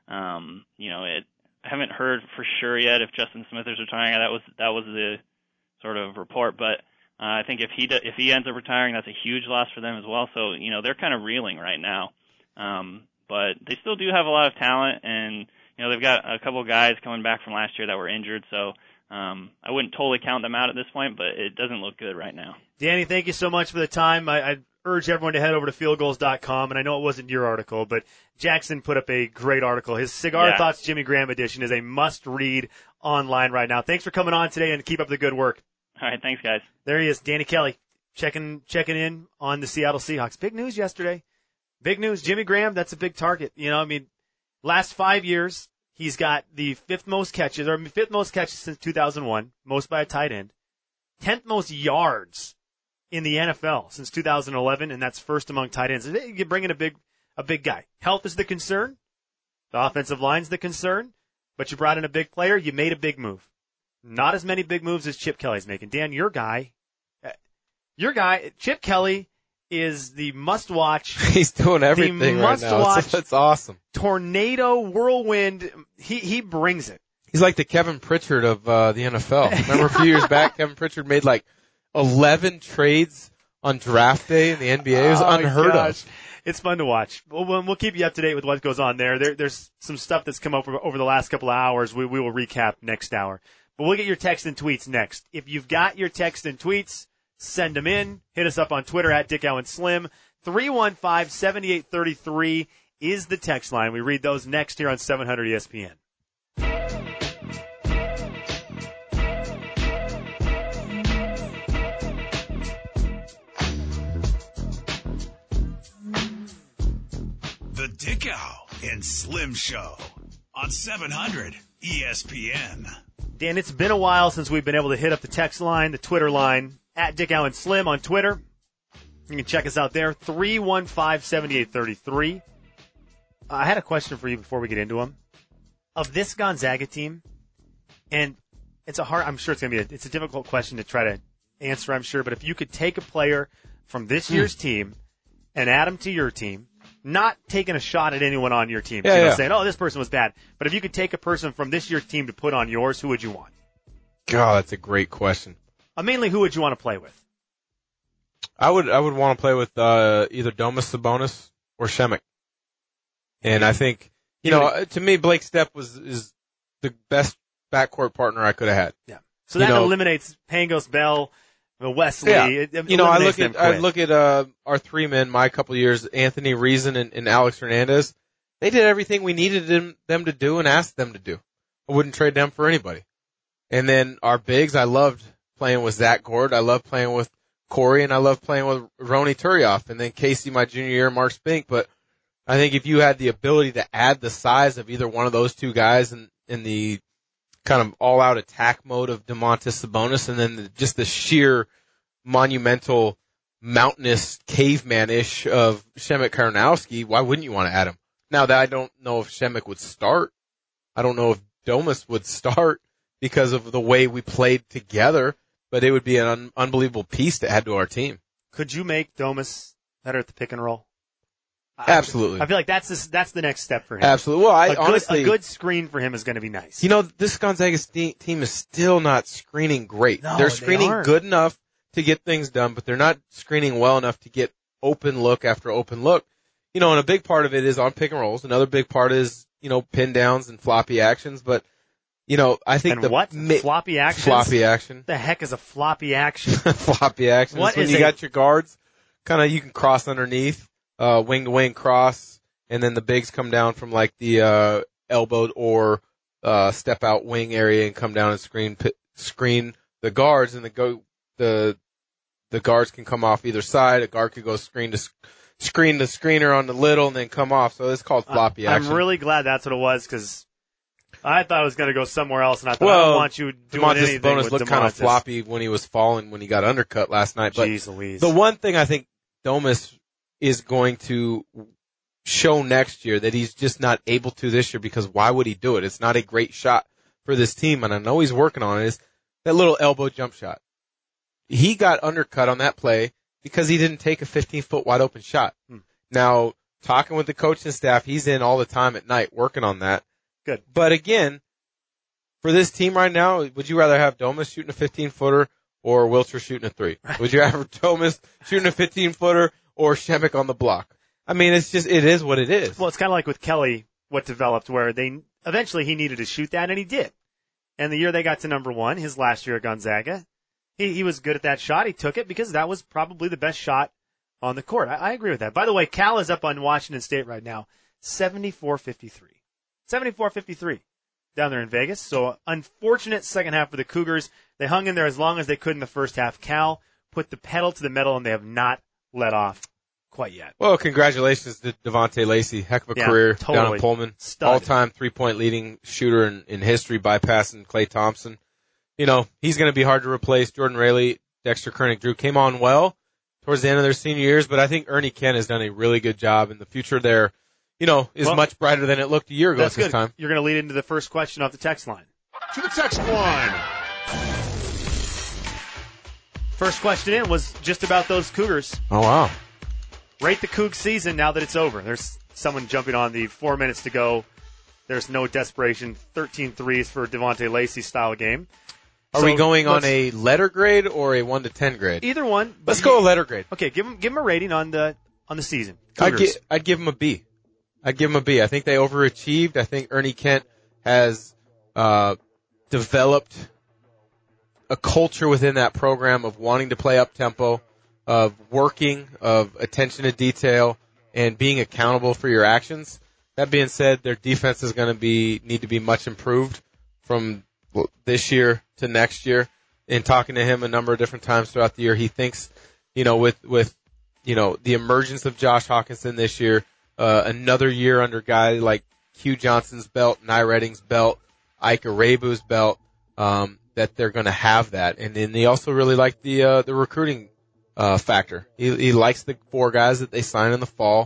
I haven't heard for sure yet if Justin Smith is retiring. That was the sort of report, but I think if he ends up retiring, that's a huge loss for them as well. So, they're kind of reeling right now. But they still do have a lot of talent, and they've got a couple of guys coming back from last year that were injured, so I wouldn't totally count them out at this point, but it doesn't look good right now. Danny, thank you so much for the time. I urge everyone to head over to fieldgoals.com, and I know it wasn't your article, but Jackson put up a great article. His Cigar Thoughts Jimmy Graham edition is a must-read online right now. Thanks for coming on today, and keep up the good work. All right, thanks, guys. There he is, Danny Kelly, checking in on the Seattle Seahawks. Big news yesterday. Big news. Jimmy Graham, that's a big target. Last 5 years, he's got the fifth most catches since 2001, most by a tight end. 10th most yards in the NFL since 2011, and that's first among tight ends. You bring in a big guy. Health is the concern. The offensive line's the concern. But you brought in a big player. You made a big move. Not as many big moves as Chip Kelly's making. Dan, your guy, Chip Kelly, is the must-watch. He's doing everything right now. It's awesome. Tornado, whirlwind. He brings it. He's like the Kevin Pritchard of the NFL. Remember a few years back, Kevin Pritchard made like 11 trades on draft day in the NBA. It was unheard of. It's fun to watch. We'll keep you up to date with what goes on there. There's some stuff that's come up over the last couple of hours. We will recap next hour. But we'll get your text and tweets next. If you've got your text and tweets, send them in. Hit us up on Twitter at Dick Allen Slim. 315-7833 is the text line. We read those next here on 700 ESPN. The Dick Al and Slim Show on 700 ESPN. Dan, it's been a while since we've been able to hit up the text line, the Twitter line, at Dick Allen Slim on Twitter. You can check us out there, 315-7833. I had a question for you before we get into them. Of this Gonzaga team, and I'm sure it's a difficult question to try to answer, I'm sure, but if you could take a player from this year's team and add him to your team, not taking a shot at anyone on your team, saying, oh, this person was bad. But if you could take a person from this year's team to put on yours, who would you want? God, that's a great question. Mainly, who would you want to play with? I would want to play with either Domas Sabonis or Shemek. And I think, to me, Blake Stepp is the best backcourt partner I could have had. Yeah. So that eliminates Pangos, Bell, Wesley. Yeah. I look at our three men, my couple of years, Anthony Reason and Alex Hernandez. They did everything we needed them to do and asked them to do. I wouldn't trade them for anybody. And then our bigs, I loved playing with Zach Gord. I loved playing with Corey, and I loved playing with Ronny Turioff. And then Casey, my junior year, Mark Spink. But I think if you had the ability to add the size of either one of those two guys in the kind of all-out attack mode of Domantas Sabonis, and then just the sheer monumental, mountainous, caveman-ish of Shemek Karnowski, why wouldn't you want to add him? Now, that I don't know if Shemek would start. I don't know if Domas would start because of the way we played together, but it would be an unbelievable piece to add to our team. Could you make Domas better at the pick and roll? Absolutely. I feel like that's the next step for him. Absolutely. Well, a good screen for him is going to be nice. This Gonzaga team is still not screening great. No, they're screening good enough to get things done, but they're not screening well enough to get open look after open look. And a big part of it is on pick and rolls. Another big part is, pin downs and floppy actions. But, I think floppy actions? Floppy action. What the heck is a floppy action? Floppy action. What is when you got your guards, you can cross underneath, wing to wing cross, and then the bigs come down from like the elbowed or step out wing area and come down and screen the guards, and the guards can come off either side. A guard could go screen the screener on the little and then come off. So it's called floppy action. I'm really glad that's what it was, because I thought it was going to go somewhere else, and I thought, I don't want you doing anything with Sabonis looked kind of floppy when he was falling, when he got undercut last night. But Jeez Louise. The one thing I think Domus is going to show next year that he's just not able to this year, because why would he do it? It's not a great shot for this team, and I know he's working on it, is that little elbow jump shot. He got undercut on that play because he didn't take a 15-foot wide open shot. Now, talking with the coaching staff, he's in all the time at night working on that. Good. But again, for this team right now, would you rather have Domus shooting a 15-footer or Wilcher shooting a 3? Would you rather Domus shooting a 15-footer or Shemek on the block? I mean, it is what it is. Well, it's kind of like with Kelly, what developed, where eventually he needed to shoot that, and he did. And the year they got to number 1, his last year at Gonzaga, he was good at that shot. He took it because that was probably the best shot on the court. I agree with that. By the way, Cal is up on Washington State right now, 74-53. 74-53 down there in Vegas. So unfortunate second half for the Cougars. They hung in there as long as they could in the first half. Cal put the pedal to the metal, and they have not let off quite yet. Well, congratulations to Devontae Lacey. Heck of a career down in Pullman. Stud. All-time three-point leading shooter in history, bypassing Klay Thompson. You know, he's going to be hard to replace. Jordan Rayleigh, Dexter Koenig Drew came on well towards the end of their senior years, but I think Ernie Kent has done a really good job, and the future there, you know, is much brighter than it looked a year ago at this time. You're going to lead into the first question off the text line. To the text line. First question in was just about those Cougars. Oh, wow. Rate the Coug season now that it's over. There's someone jumping on the 4 minutes to go. There's no desperation. 13 threes for Devontae Lacey style game. Are we going on a letter grade or a 1 to 10 grade? Either one. Let's go a letter grade. Okay, give them a rating on the season. I'd give them a B. I think they overachieved. I think Ernie Kent has developed a culture within that program of wanting to play up tempo, of working, of attention to detail, and being accountable for your actions. That being said, their defense is going to need to be much improved from this year to next year. In talking to him a number of different times throughout the year, he thinks, you know, with you know, the emergence of Josh Hawkinson this year, another year under guys like Hugh Johnson's belt, Nye Redding's belt, Ike Arabu's belt, that they're going to have that. And then he also really liked the recruiting factor. He likes the 4 guys that they sign in the fall,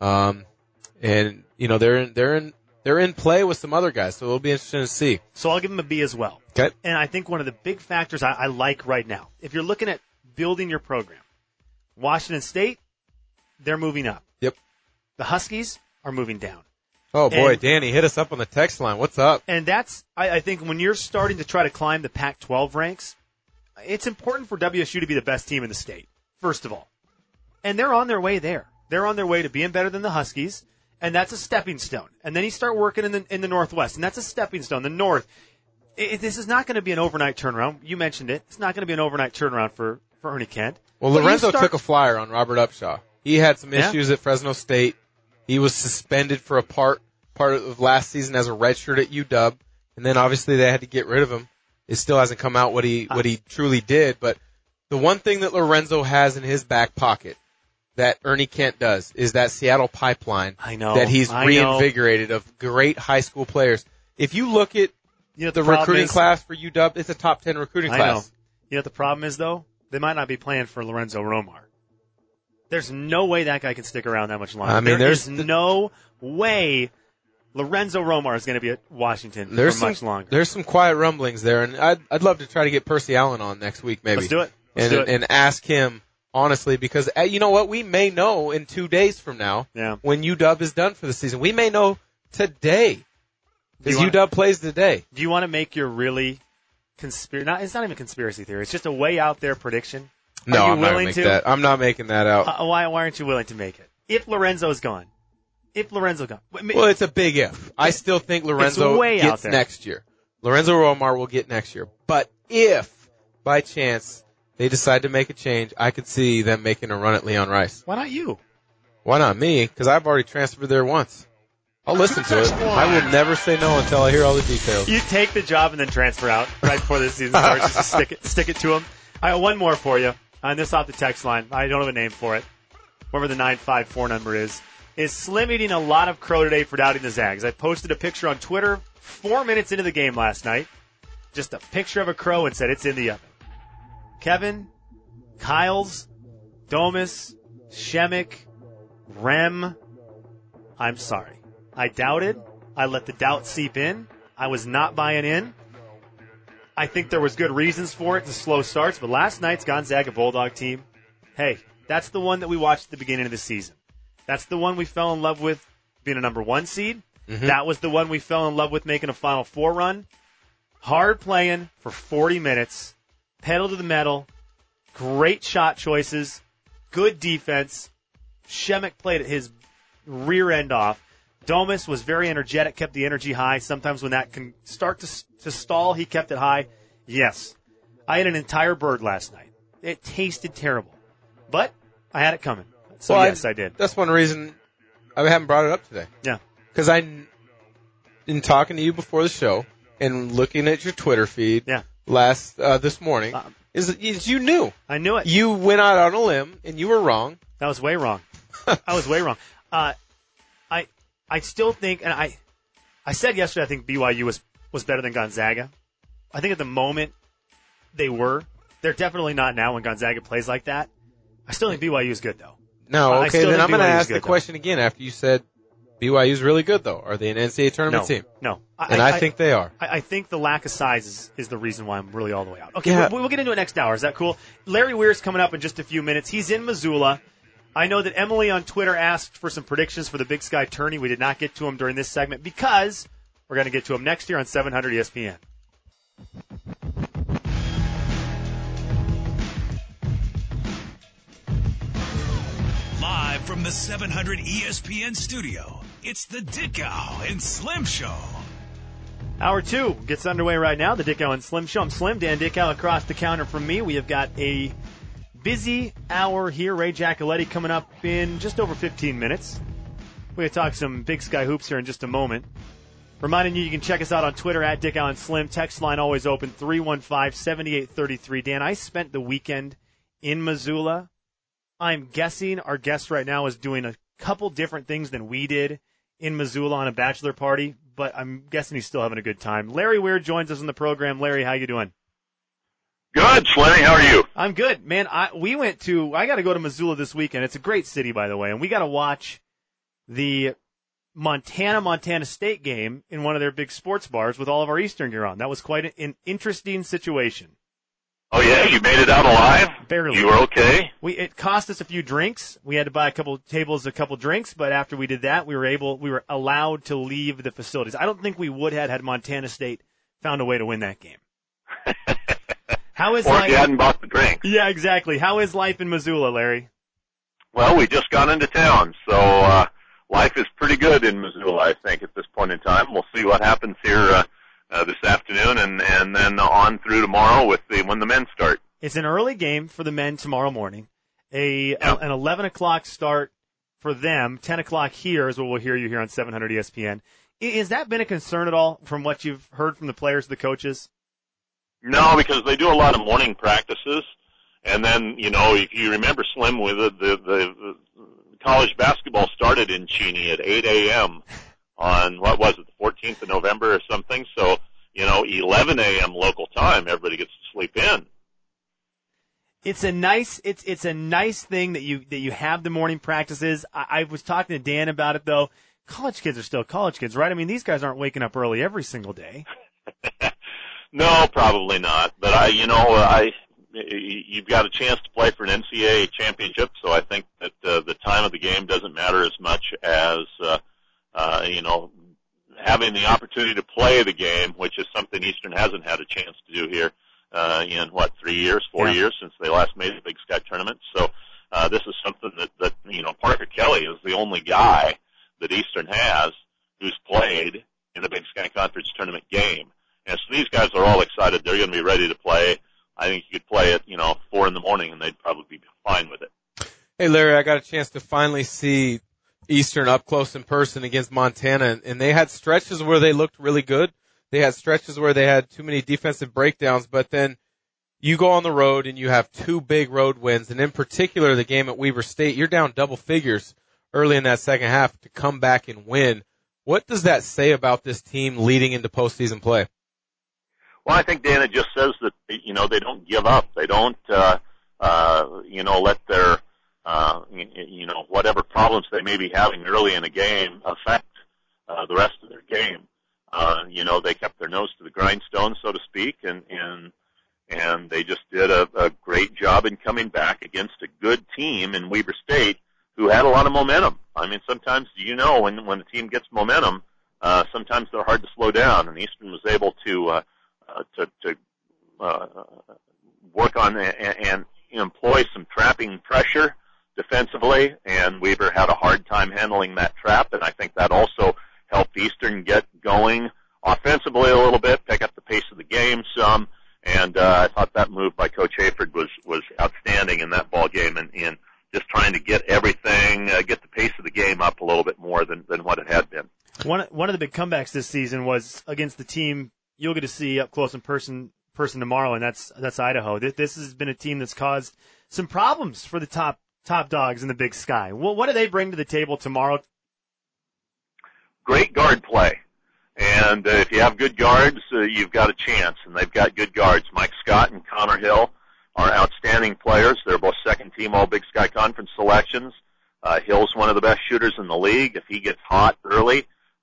and you know they're in play with some other guys, so it'll be interesting to see. So I'll give them a B as well. Okay. And I think one of the big factors I like right now, if you're looking at building your program, Washington State, they're moving up. Yep. The Huskies are moving down. Oh boy, Danny, hit us up on the text line. What's up? And that's, I think when you're starting to try to climb the Pac-12 ranks, it's important for WSU to be the best team in the state, first of all. And they're on their way there. They're on their way to being better than the Huskies, and that's a stepping stone. And then you start working in the Northwest, and that's a stepping stone. The North, this is not going to be an overnight turnaround. You mentioned it. It's not going to be an overnight turnaround for Ernie Kent. Well, Lorenzo took a flyer on Robert Upshaw. He had some issues at Fresno State. He was suspended for a part of last season as a redshirt at UW, and then obviously they had to get rid of him. It still hasn't come out what he truly did, but the one thing that Lorenzo has in his back pocket that Ernie Kent does is that Seattle pipeline that he's reinvigorated of great high school players. If you look at the recruiting class for UW, it's a top 10 recruiting class. I know. You know what the problem is, though? They might not be playing for Lorenzo Romar. There's no way that guy can stick around that much longer. I mean, there's no way Lorenzo Romar is going to be at Washington for much longer. There's some quiet rumblings there, and I'd love to try to get Percy Allen on next week, maybe. Let's do it. And ask him honestly, because you know what, we may know in 2 days from now when UW is done for the season. We may know today because UW plays today. Do you want to make your really it's not even conspiracy theory. It's just a way out there prediction. No, I'm not making that. I'm not making that out. Why aren't you willing to make it? If Lorenzo's gone. Well, it's a big if. I still think Lorenzo gets next year. Lorenzo Romar will get next year. But if, by chance, they decide to make a change, I could see them making a run at Leon Rice. Why not you? Why not me? Because I've already transferred there once. I'll listen to it. I will never say no until I hear all the details. You take the job and then transfer out right before the season starts. Just stick it to them. I got one more for you. On this off the text line. I don't have a name for it. Whatever the 954 number is. Is Slim eating a lot of crow today for doubting the Zags? I posted a picture on Twitter 4 minutes into the game last night. Just a picture of a crow and said it's in the oven. Kevin, Kyles, Domus, Shemek, Rem. I'm sorry. I doubted. I let the doubt seep in. I was not buying in. I think there was good reasons for it, the slow starts, but last night's Gonzaga Bulldog team, hey, that's the one that we watched at the beginning of the season. That's the one we fell in love with being a number 1 seed. Mm-hmm. That was the one we fell in love with making a Final Four run. Hard playing for 40 minutes, pedal to the metal, great shot choices, good defense. Shemek played his rear end off. Domus was very energetic, kept the energy high. Sometimes when that can start to stall, he kept it high. Yes, I had an entire bird last night. It tasted terrible, but I had it coming. So, well, yes, I did. That's one reason I haven't brought it up today. Yeah. Because in talking to you before the show and looking at your Twitter feed this morning, is you knew. I knew it. You went out on a limb, and you were wrong. That was way wrong. I was way wrong. I still think, and I said yesterday, I think BYU was better than Gonzaga. I think at the moment they were. They're definitely not now when Gonzaga plays like that. I still think BYU is good, though. No, okay, then I'm going to ask the question again after you said BYU is really good, though. Are they an NCAA tournament team? No. I think they are. I think the lack of size is the reason why I'm really all the way out. Okay, we'll get into it next hour. Is that cool? Larry Weir's coming up in just a few minutes. He's in Missoula. I know that Emily on Twitter asked for some predictions for the Big Sky Tourney. We did not get to them during this segment because we're going to get to them next year on 700 ESPN. Live from the 700 ESPN studio, it's the Dickow and Slim Show. Hour 2 gets underway right now, the Dickow and Slim Show. I'm Slim, Dan Dickow across the counter from me. We have got a busy hour here. Ray Giacoletti coming up in just over 15 minutes. We're going to talk some Big Sky hoops here in just a moment. Reminding you can check us out on Twitter at Dickow and Slim. Text line always open, 315-7833. Dan, I spent the weekend in Missoula. I'm guessing our guest right now is doing a couple different things than we did in Missoula on a bachelor party, but I'm guessing he's still having a good time. Larry Weir joins us on the program. Larry, how you doing? Good, Slimmy. How are you? I'm good, man. I got to go to Missoula this weekend. It's a great city, by the way, and we got to watch the Montana State game in one of their big sports bars with all of our Eastern gear on. That was quite an interesting situation. Oh yeah, you made it out alive? Barely. You were okay? It cost us a few drinks. We had to buy a couple drinks, but after we did that, we were allowed to leave the facilities. I don't think we would have had Montana State found a way to win that game. How is life? Or if you hadn't bought the drink. Yeah, exactly. How is life in Missoula, Larry? Well, we just got into town, so life is pretty good in Missoula, I think, at this point in time. We'll see what happens here this afternoon and then on through tomorrow when the men start. It's an early game for the men tomorrow morning. An 11 o'clock start for them. 10 o'clock here is what we'll hear you here on 700 ESPN. Has that been a concern at all from what you've heard from the players, the coaches? No, because they do a lot of morning practices, and then, if you remember, Slim, with the college basketball started in Cheney at 8 a.m. on, the 14th of November or something, so, 11 a.m. local time, everybody gets to sleep in. It's a nice thing that you have the morning practices. I was talking to Dan about it, though. College kids are still college kids, right? I mean, these guys aren't waking up early every single day. No, probably not. But you've got a chance to play for an NCAA championship, so I think that the time of the game doesn't matter as much as having the opportunity to play the game, which is something Eastern hasn't had a chance to do here in 4 years since they last made the Big Sky tournament. So this is something that Parker Kelly is the only guy that Eastern has who's played in a Big Sky Conference tournament game. And so these guys are all excited. They're going to be ready to play. I think you could play at 4 in the morning, and they'd probably be fine with it. Hey, Larry, I got a chance to finally see Eastern up close in person against Montana, and they had stretches where they looked really good. They had stretches where they had too many defensive breakdowns, but then you go on the road and you have 2 big road wins, and in particular the game at Weber State, you're down double figures early in that second half to come back and win. What does that say about this team leading into postseason play? Well, I think, Dan, it just says that, they don't give up. They don't, let their, whatever problems they may be having early in a game affect the rest of their game. They kept their nose to the grindstone, so to speak, and they just did a great job in coming back against a good team in Weber State who had a lot of momentum. I mean, sometimes, when a team gets momentum, sometimes they're hard to slow down, and Eastern was able to work on and employ some trapping pressure defensively, and Weber had a hard time handling that trap, and I think that also helped Eastern get going offensively a little bit, pick up the pace of the game some, and I thought that move by Coach Hayford was outstanding in that ball game, and just trying to get everything, get the pace of the game up a little bit more than what it had been. One of the big comebacks this season was against the team you'll get to see up close in person tomorrow, and that's Idaho. This has been a team that's caused some problems for the top dogs in the Big Sky. What do they bring to the table tomorrow? Great guard play. And if you have good guards, you've got a chance, and they've got good guards. Mike Scott and Connor Hill are outstanding players. They're both second-team All-Big Sky Conference selections. Hill's one of the best shooters in the league. If he gets hot early,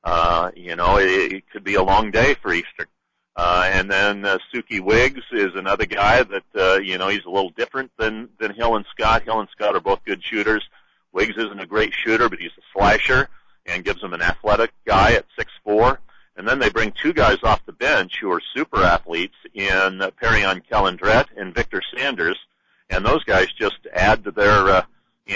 it could be a long day for Eastern. And then Suki Wiggs is another guy that, he's a little different than Hill and Scott. Hill and Scott are both good shooters. Wiggs isn't a great shooter, but he's a slasher and gives them an athletic guy at 6'4". And then they bring 2 guys off the bench who are super athletes in Perion Calendret and Victor Sanders. And those guys just add to their,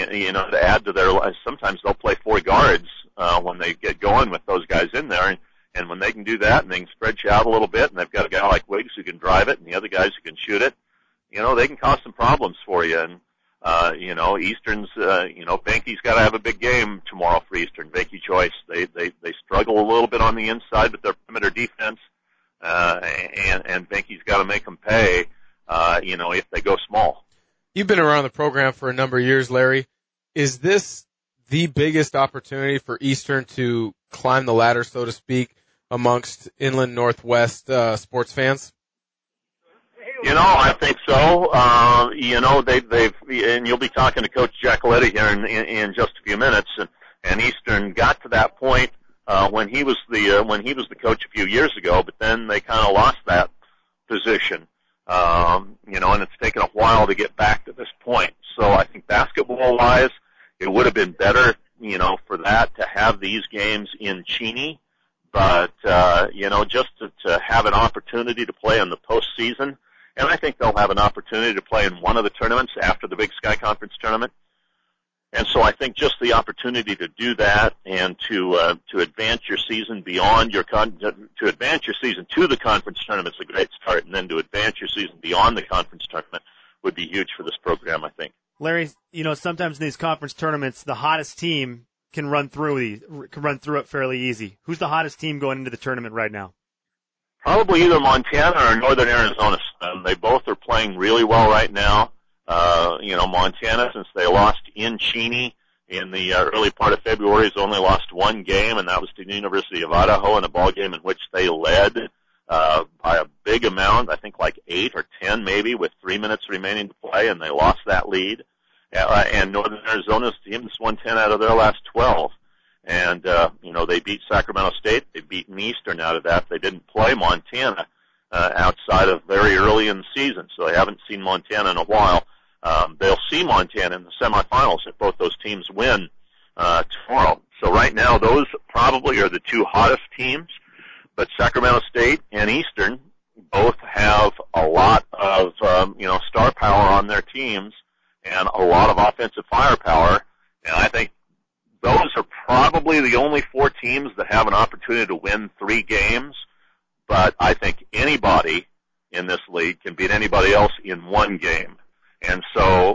sometimes they'll play 4 guards when they get going with those guys in there. And when they can do that and they can spread you out a little bit, and they've got a guy like Wiggs who can drive it and the other guys who can shoot it, they can cause some problems for you. And, Eastern's, Benke's got to have a big game tomorrow for Eastern. Benke Joyce, they struggle a little bit on the inside with their perimeter defense, and Benke's got to make them pay, if they go small. You've been around the program for a number of years, Larry. Is this the biggest opportunity for Eastern to climb the ladder, so to speak, amongst Inland Northwest sports fans? I think so. They've and you'll be talking to Coach Giacoletti here in just a few minutes, and Eastern got to that point when he was the coach a few years ago, but then they kind of lost that position. And it's taken a while to get back to this point. So I think basketball-wise, it would have been better, for that to have these games in Cheney, but just to have an opportunity to play in the postseason. And I think they'll have an opportunity to play in one of the tournaments after the Big Sky Conference tournament. And so I think just the opportunity to do that and to advance your season beyond to advance your season to the conference tournament is a great start, and then to advance your season beyond the conference tournament would be huge for this program, I think. Larry, sometimes in these conference tournaments, the hottest team can run through it fairly easy. Who's the hottest team going into the tournament right now? Probably either Montana or Northern Arizona. They both are playing really well right now. Montana, since they lost in Cheney in the early part of February, has only lost 1 game, and that was to the University of Idaho in a ball game in which they led by a big amount, I think like 8 or 10 maybe, with 3 minutes remaining to play, and they lost that lead. And Northern Arizona's team has won 10 out of their last 12. And, they beat Sacramento State. They've beaten Eastern out of that. They didn't play Montana outside of very early in the season, so they haven't seen Montana in a while. They'll see Montana in the semifinals if both those teams win tomorrow. So right now, those probably are the 2 hottest teams, but Sacramento State and Eastern both have a lot of, star power on their teams and a lot of offensive firepower, and I think those are probably the only 4 teams that have an opportunity to win 3 games, but I think anybody in this league can beat anybody else in 1 game. And so,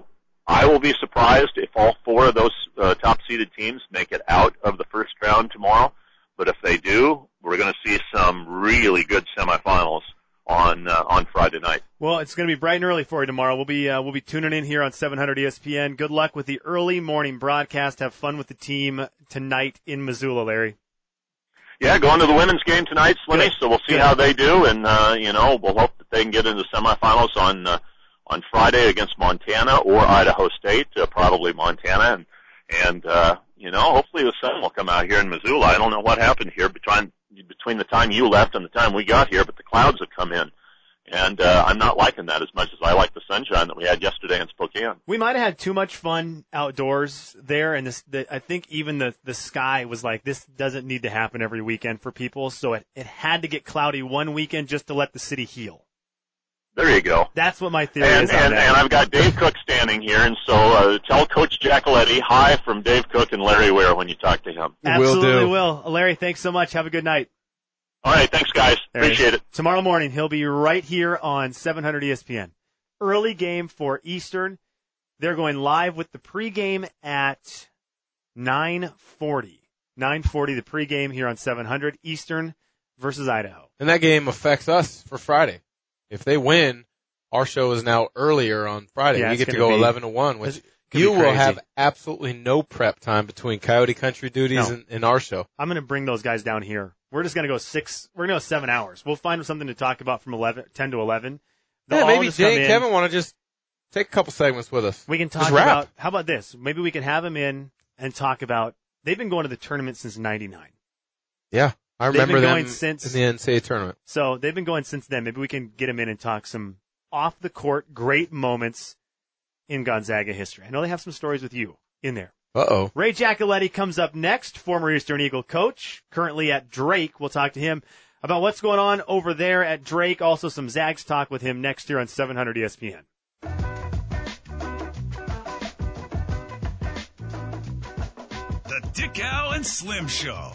I will be surprised if all four of those top-seeded teams make it out of the first round tomorrow. But if they do, we're going to see some really good semifinals on Friday night. Well, it's going to be bright and early for you tomorrow. We'll be tuning in here on 700 ESPN. Good luck with the early morning broadcast. Have fun with the team tonight in Missoula, Larry. Yeah, going to the women's game tonight, Slimmy. So we'll see how they do, and we'll hope that they can get into semifinals on Friday against Montana or Idaho State, probably Montana, and hopefully the sun will come out here in Missoula. I don't know what happened here between the time you left and the time we got here, but the clouds have come in. And I'm not liking that as much as I like the sunshine that we had yesterday in Spokane. We might have had too much fun outdoors there, and I think even the sky was like, this doesn't need to happen every weekend for people, so it had to get cloudy one weekend just to let the city heal. There you go. That's what my theory is. And I've got Dave Cook standing here, and so tell Coach Giacoletti hi from Dave Cook and Larry Weir when you talk to him. Absolutely will. Larry, thanks so much. Have a good night. All right, thanks, guys. Appreciate it. Tomorrow morning, he'll be right here on 700 ESPN. Early game for Eastern. They're going live with the pregame at 9:40. 9:40, the pregame here on 700, Eastern versus Idaho. And that game affects us for Friday. If they win, our show is now earlier on Friday. Yeah, we get to go 11-1, which you will have absolutely no prep time between Coyote Country duties and our show. I'm going to bring those guys down here. We're just going to go 7 hours. We'll find something to talk about from 10 to 11. Maybe Jay and Kevin want to just take a couple segments with us. We can talk about, how about this? Maybe we can have them in and talk about, they've been going to the tournament since 99. Yeah. I remember them in the since NCAA tournament. So they've been going since then. Maybe we can get them in and talk some off-the-court great moments in Gonzaga history. I know they have some stories with you in there. Uh-oh. Ray Giacoletti comes up next, former Eastern Eagle coach, currently at Drake. We'll talk to him about what's going on over there at Drake. Also some Zags talk with him next year on 700 ESPN. The Dickow and Slim Show.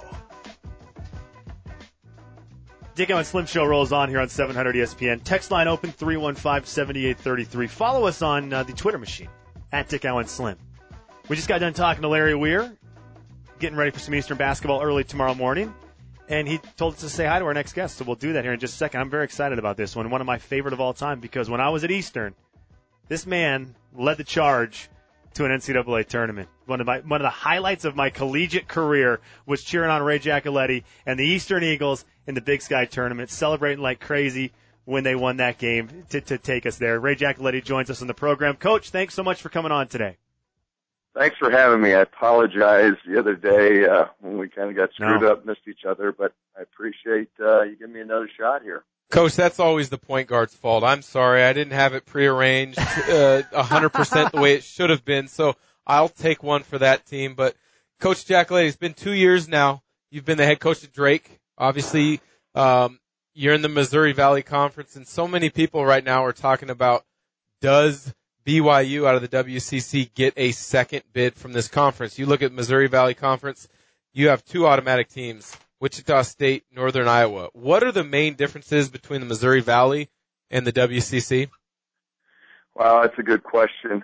Dickow and Slim Show rolls on here on 700 ESPN. Text line open, 315-7833. Follow us on the Twitter machine, at Dickow and Slim. We just got done talking to Larry Weir, getting ready for some Eastern basketball early tomorrow morning, and he told us to say hi to our next guest, so we'll do that here in just a second. I'm very excited about this one of my favorite of all time, because when I was at Eastern, this man led the charge to an NCAA tournament. One of the highlights of my collegiate career was cheering on Ray Giacoletti and the Eastern Eagles in the Big Sky tournament, celebrating like crazy when they won that game to take us there. Ray Giacoletti joins us on the program. Coach, thanks so much for coming on today. Thanks for having me. I apologize the other day when we kind of got screwed up, missed each other, but I appreciate you giving me another shot here. Coach, that's always the point guard's fault. I'm sorry. I didn't have it prearranged 100% the way it should have been, so I'll take one for that team. But Coach Giacoletti, it's been 2 years now. You've been the head coach at Drake. Obviously, you're in the Missouri Valley Conference, and so many people right now are talking about, does BYU out of the WCC get a second bid from this conference? You look at Missouri Valley Conference, you have two automatic teams, Wichita State, Northern Iowa. What are the main differences between the Missouri Valley and the WCC? Well, that's a good question.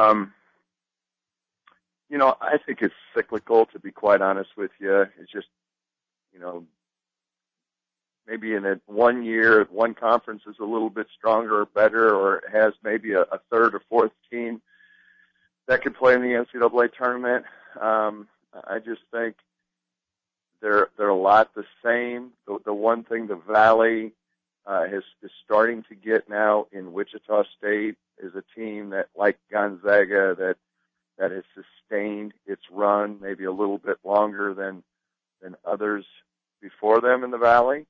I think it's cyclical, to be quite honest with you. It's just, maybe in 1 year, one conference is a little bit stronger or better, or it has maybe a third or fourth team that could play in the NCAA tournament. I just think they're a lot the same. The one thing the Valley is starting to get now in Wichita State is a team that, like Gonzaga, that has sustained its run maybe a little bit longer than others before them in the Valley.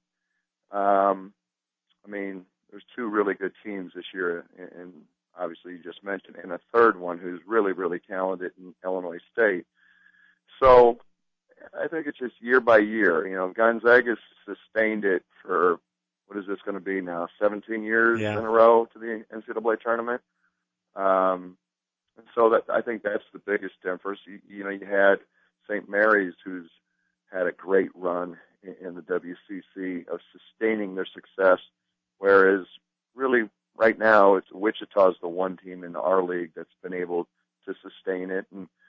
There's two really good teams this year, and obviously you just mentioned, and a third one who's really, really talented in Illinois State. So I think it's just year by year. Gonzaga's sustained it for, what is this going to be now, 17 years in a row to the NCAA tournament. And so I think that's the biggest difference. You had St. Mary's, who's had a great run in the WCC of sustaining their success, whereas really right now Wichita's the one team in our league that's been able to sustain it.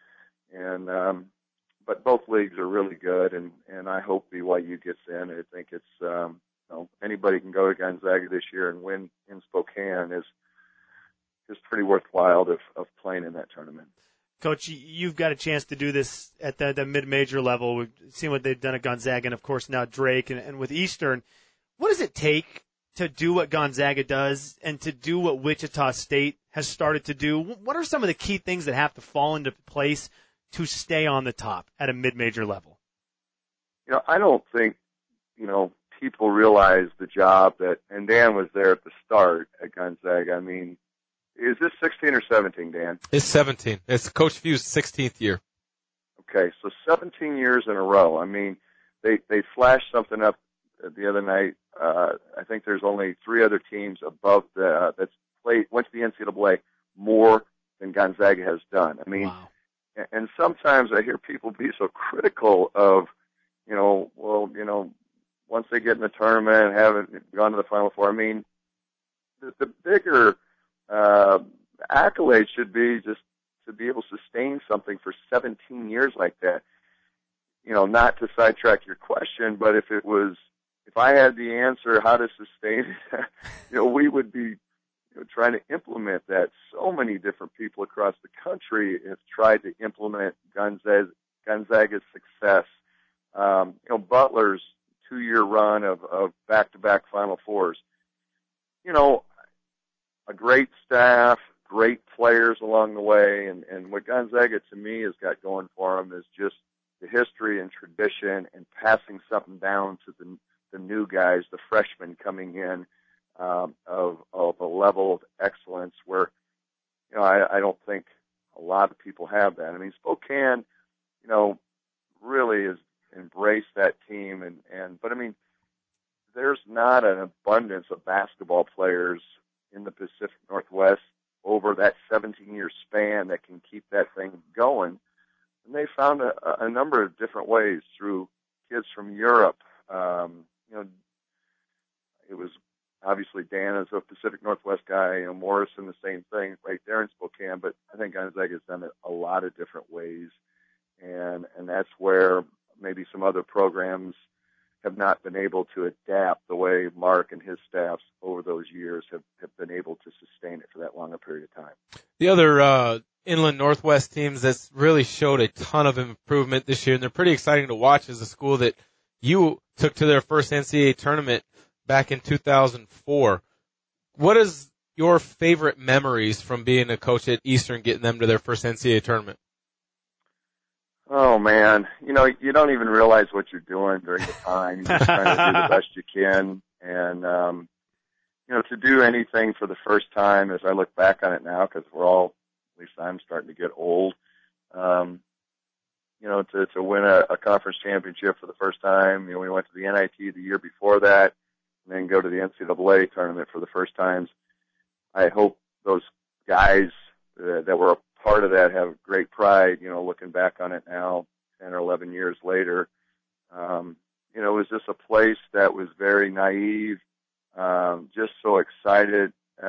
But both leagues are really good, and I hope BYU gets in. I think it's anybody can go to Gonzaga this year and win in Spokane is pretty worthwhile of playing in that tournament. Coach, you've got a chance to do this at the mid-major level. We've seen what they've done at Gonzaga and, of course, now Drake and with Eastern. What does it take to do what Gonzaga does and to do what Wichita State has started to do? What are some of the key things that have to fall into place to stay on the top at a mid-major level? I don't think, people realize the job and Dan was there at the start at Gonzaga. I mean, is this 16 or 17, Dan? It's 17. It's Coach Few's 16th year. Okay, so 17 years in a row. I mean, they flashed something up the other night. I think there's only 3 other teams above that's went to the NCAA more than Gonzaga has done. I mean, wow. And sometimes I hear people be so critical of, once they get in the tournament and haven't gone to the Final Four. I mean, the bigger accolade should be just to be able to sustain something for 17 years like that. Not to sidetrack your question, but if I had the answer how to sustain it, we would be trying to implement that. So many different people across the country have tried to implement Gonzaga's success. Butler's 2-year run of back-to-back Final Fours. A great staff, great players along the way, and what Gonzaga to me has got going for them is just the history and tradition and passing something down to the new guys, the freshmen coming in, of a level of excellence where, I don't think a lot of people have that. I mean, Spokane, really has embraced that team but I mean, there's not an abundance of basketball players in the Pacific Northwest over that 17-year span that can keep that thing going. And they found a number of different ways through kids from Europe. It was obviously Dan is a Pacific Northwest guy, Morrison, the same thing right there in Spokane, but I think Gonzaga has done it a lot of different ways. And that's where maybe some other programs have not been able to adapt the way Mark and his staffs over those years have been able to sustain it for that longer period of time. The other inland Northwest teams that's really showed a ton of improvement this year, and they're pretty exciting to watch, is a school that you took to their first NCAA tournament back in 2004. What is your favorite memories from being a coach at Eastern, getting them to their first NCAA tournament? Oh, man. You don't even realize what you're doing during the time. You're just trying to do the best you can. And, to do anything for the first time, as I look back on it now, because we're all, at least I'm starting to get old, to win a conference championship for the first time. We went to the NIT the year before that, and then go to the NCAA tournament for the first times. I hope those guys that were a part of that have great pride, looking back on it now, 10 or 11 years later. It was just a place that was very naive, just so excited.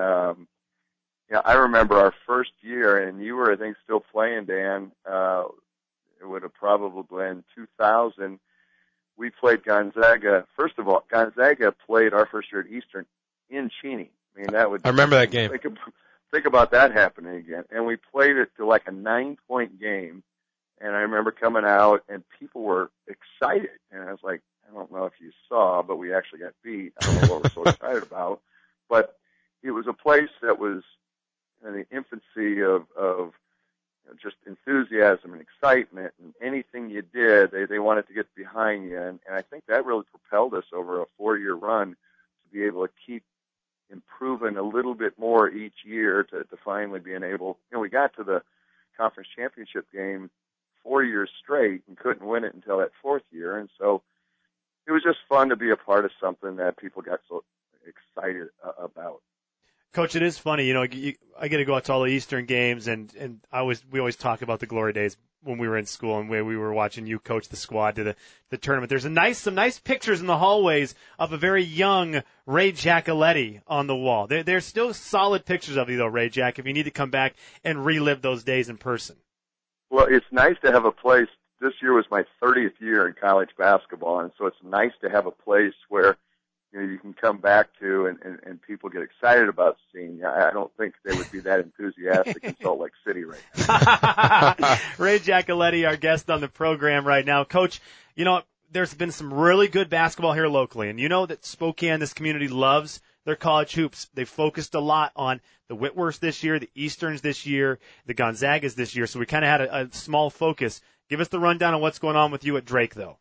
I remember our first year, and you were, I think, still playing, Dan. It would have probably been 2000. We played Gonzaga. First of all, Gonzaga played our first year at Eastern in Cheney. I remember that game. Think about that happening again. And we played it to like a 9-point game. And I remember coming out and people were excited. And I was like, I don't know if you saw, but we actually got beat. I don't know what we're so excited about. But it was a place that was in the infancy of just enthusiasm and excitement, and anything you did, they wanted to get behind you. And I think that really propelled us over a 4-year run to be able to keep improving a little bit more each year to finally being able, we got to the conference championship game 4 years straight and couldn't win it until that 4th year. And so it was just fun to be a part of something that people got so excited about. Coach, it is funny. I get to go out to all the Eastern games, and we always talk about the glory days when we were in school and where we were watching you coach the squad to the tournament. There's some nice pictures in the hallways of a very young Ray Giacoletti on the wall. There's still solid pictures of you, though, Ray Jack, if you need to come back and relive those days in person. Well, it's nice to have a place. This year was my 30th year in college basketball, and so it's nice to have a place where you can come back to and people get excited about seeing you. I don't think they would be that enthusiastic in Salt Lake City right now. Ray Giacoletti, our guest on the program right now. Coach, there's been some really good basketball here locally, and you know that Spokane, this community, loves their college hoops. They focused a lot on the Whitworths this year, the Easterns this year, the Gonzagas this year, so we kind of had a small focus. Give us the rundown on what's going on with you at Drake, though.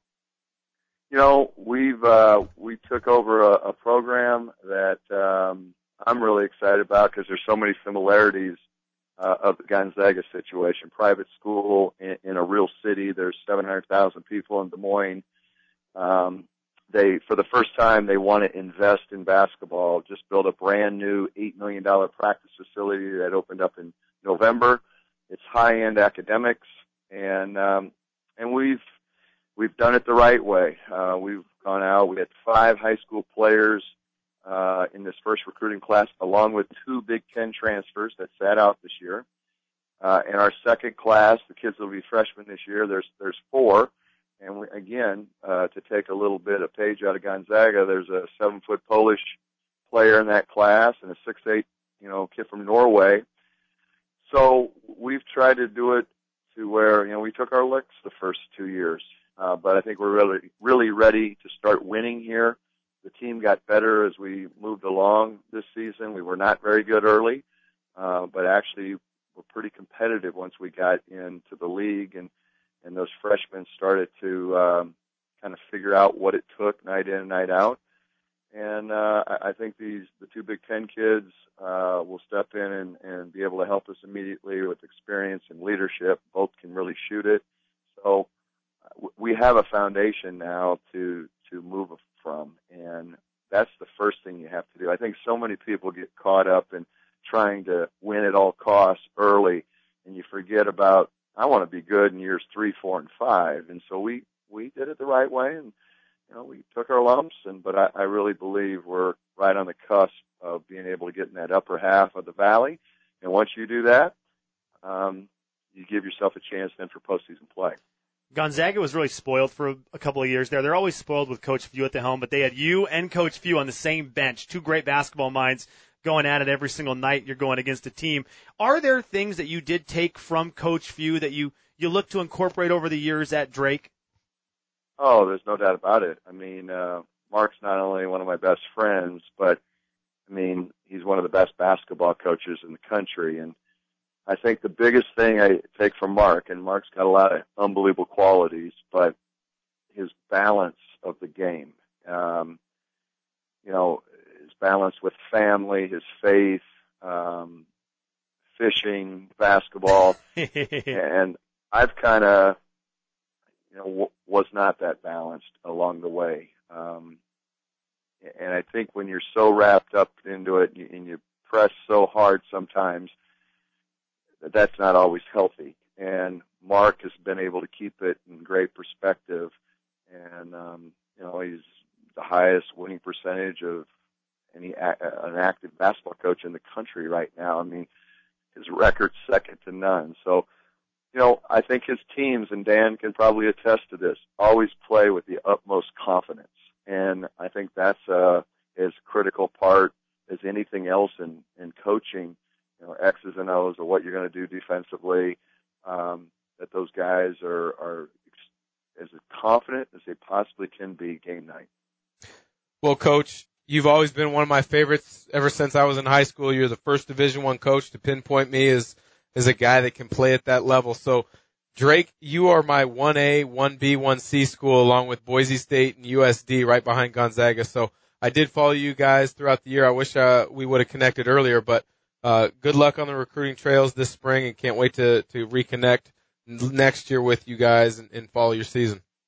We took over a program that I'm really excited about because there's so many similarities of the Gonzaga situation. Private school in a real city. There's 700,000 people in Des Moines. For the first time, they want to invest in basketball. Just built a brand new $8 million practice facility that opened up in November. It's high-end academics, and we've done it the right way. We've gone out. We had 5 high school players in this first recruiting class, along with 2 Big Ten transfers that sat out this year. In our second class, the kids will be freshmen this year. There's 4, and to take a little bit of page out of Gonzaga, there's a 7-foot Polish player in that class and a 6'8", kid from Norway. So we've tried to do it to where we took our licks the first 2 years. But I think we're really, really ready to start winning here. The team got better as we moved along this season. We were not very good early, but actually were pretty competitive once we got into the league, and those freshmen started to kind of figure out what it took night in and night out. And I think the 2 Big Ten kids will step in and be able to help us immediately with experience and leadership. Both can really shoot it. So we have a foundation now to move from, and that's the first thing you have to do. I think so many people get caught up in trying to win at all costs early, and you forget about, I want to be good in years 3, 4, and 5. And so we did it the right way, and we took our lumps, but I really believe we're right on the cusp of being able to get in that upper half of the valley. And once you do that, you give yourself a chance then for postseason play. Gonzaga was really spoiled for a couple of years there. They're always spoiled with Coach Few at the helm, but they had you and Coach Few on the same bench, 2 great basketball minds going at it every single night you're going against a team. Are there things that you did take from Coach Few that you look to incorporate over the years at Drake? Oh, there's no doubt about it. I mean, Mark's not only one of my best friends, but, he's one of the best basketball coaches in the country. And I think the biggest thing I take from Mark, and Mark's got a lot of unbelievable qualities, but his balance of the game, his balance with family, his faith, fishing, basketball, and I've kind of, was not that balanced along the way. And I think when you're so wrapped up into it and you press so hard sometimes, that's not always healthy. And Mark has been able to keep it in great perspective. And, he's the highest winning percentage of an active basketball coach in the country right now. His record's second to none. So, I think his teams, and Dan can probably attest to this, always play with the utmost confidence. And I think that's as critical part as anything else in coaching, X's and O's of what you're going to do defensively, that those guys are as confident as they possibly can be game night. Well, Coach, you've always been one of my favorites ever since I was in high school. You're the first Division I coach to pinpoint me as a guy that can play at that level. So, Drake, you are my 1A, 1B, 1C school along with Boise State and USD right behind Gonzaga. So I did follow you guys throughout the year. I wish we would have connected earlier, but good luck on the recruiting trails this spring, and can't wait to reconnect next year with you guys and follow your season.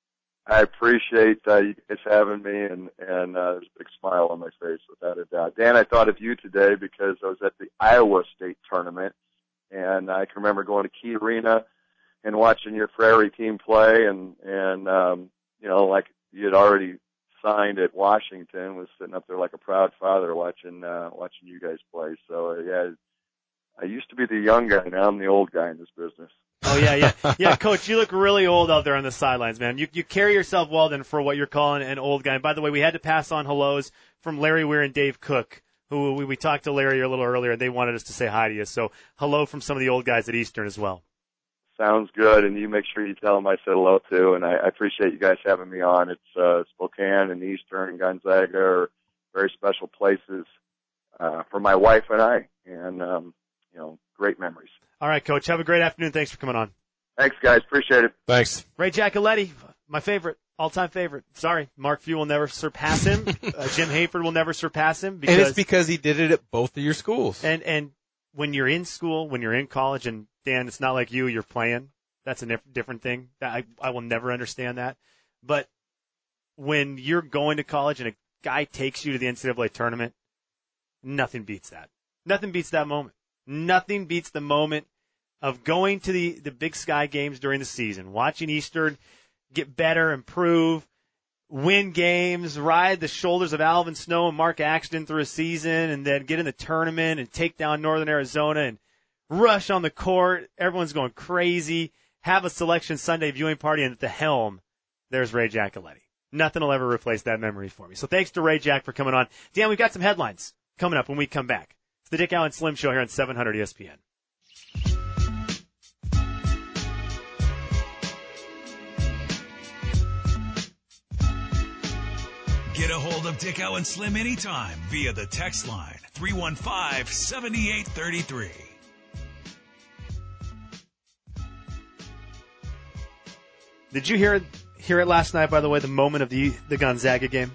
I appreciate you guys having me, and there's a big smile on my face without a doubt. Dan, I thought of you today because I was at the Iowa State tournament, and I can remember going to Key Arena and watching your Prairie team play, and like you had already signed at Washington, was sitting up there like a proud father watching you guys play. So yeah, I used to be the young guy. Now I'm the old guy in this business. Oh, yeah. Coach, you look really old out there on the sidelines, man. You carry yourself well then for what you're calling an old guy. And by the way, we had to pass on hellos from Larry Weir and Dave Cook, who we talked to Larry a little earlier, and they wanted us to say hi to you. So hello from some of the old guys at Eastern as well. Sounds good, and you make sure you tell them I said hello too, and I appreciate you guys having me on. It's Spokane and Eastern and Gonzaga are very special places for my wife and I, and great memories. All right, Coach, have a great afternoon. Thanks for coming on. Thanks, guys. Appreciate it. Thanks. Ray Giacoletti, my favorite, all-time favorite. Sorry, Mark Few will never surpass him. Jim Hayford will never surpass him. And it's because he did it at both of your schools. And when you're in school, when you're in college, and Dan, it's not like you're playing. That's a different thing. I will never understand that. But when you're going to college and a guy takes you to the NCAA tournament, nothing beats that. Nothing beats that moment. Nothing beats the moment of going to the Big Sky games during the season, watching Eastern get better, improve, win games, ride the shoulders of Alvin Snow and Mark Axton through a season, and then get in the tournament and take down Northern Arizona and rush on the court. Everyone's going crazy. Have a Selection Sunday viewing party, and at the helm, there's Ray Giacoletti. Nothing will ever replace that memory for me. So thanks to Ray Jack for coming on. Dan, we've got some headlines coming up when we come back. It's the Dick Allen Slim Show here on 700 ESPN. Get a hold of Dick Allen Slim anytime via the text line 315-7833. Did you hear it last night, by the way, the moment of the Gonzaga game?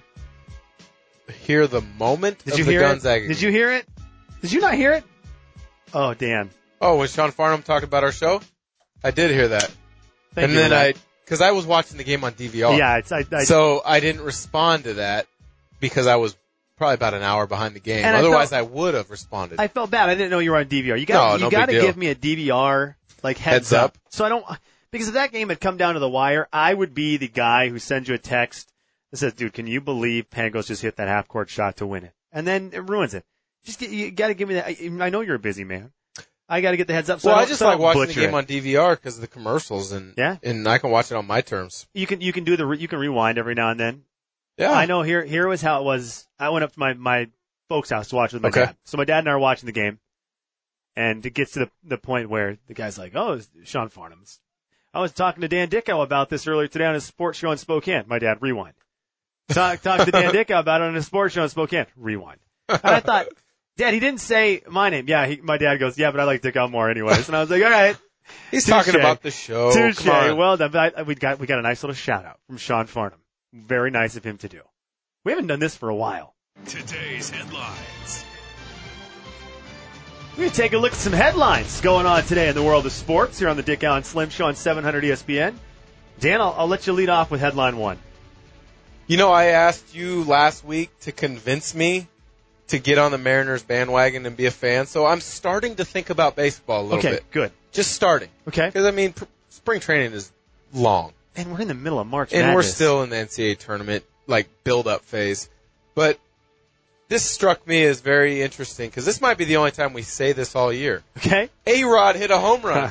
Hear the moment Did of you the hear Gonzaga it? game. Did you hear it? Did you not hear it? Oh, Dan. Oh, when Sean Farnham talked about our show? I did hear that. Because I was watching the game on DVR. Yeah, so I didn't respond to that because I was probably about an hour behind the game. And Otherwise, I would have responded. I felt bad. I didn't know you were on DVR. You got to give me a DVR heads up. So I don't, because if that game had come down to the wire, I would be the guy who sends you a text that says, "Dude, can you believe Pangos just hit that half court shot to win it?" And then it ruins it. You got to give me that. I know you're a busy man. I got to get the heads up. So I just like watching the game on DVR because of the commercials, and I can watch it on my terms. You can rewind every now and then. Yeah, I know. Here was how it was. I went up to my folks' house to watch with my dad. So my dad and I are watching the game, and it gets to the point where the guy's like, "Oh, it's Sean Farnham's." I was talking to Dan Dickow about this earlier today on his sports show in Spokane. My dad, rewind. Talk to Dan Dickow about it on his sports show in Spokane. Rewind. And I thought, Dad, he didn't say my name. Yeah, my dad goes, "Yeah, but I like Dickow more anyways." And I was like, all right. He's talking about the show. Touche. Well done. But we got a nice little shout out from Sean Farnham. Very nice of him to do. We haven't done this for a while. Today's headlines. We're going to take a look at some headlines going on today in the world of sports here on the Dick Allen Slim Show on 700 ESPN. Dan, I'll let you lead off with headline one. You know, I asked you last week to convince me to get on the Mariners bandwagon and be a fan, so I'm starting to think about baseball a little bit. Okay, good. Just starting. Okay. Because, spring training is long. And we're in the middle of March And Madness. we're still in the NCAA tournament, build-up phase. But this struck me as very interesting, because this might be the only time we say this all year. Okay. A-Rod hit a home run.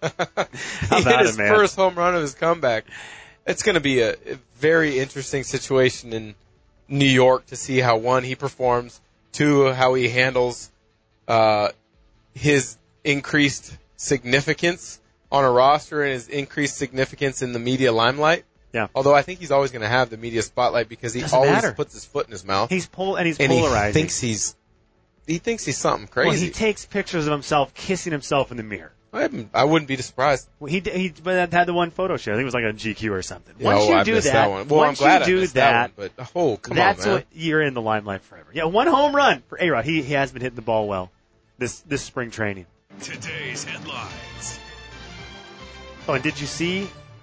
He hit his first home run of his comeback. It's going to be a very interesting situation in New York to see how, one, he performs, two, how he handles his increased significance on a roster and his increased significance in the media limelight. Yeah. Although I think he's always going to have the media spotlight because he always puts his foot in his mouth. He's polarizing. He thinks he's something crazy. Well, he takes pictures of himself kissing himself in the mirror. I wouldn't be surprised. Well, he had the one photo shoot. I think it was like a GQ or something. Once you do that one. Well, I'm glad I missed that one, but come on, man. That's what you're in the limelight forever. Yeah, one home run for A-Rod. He has been hitting the ball well this spring training. Today's headlines. Oh, and did you see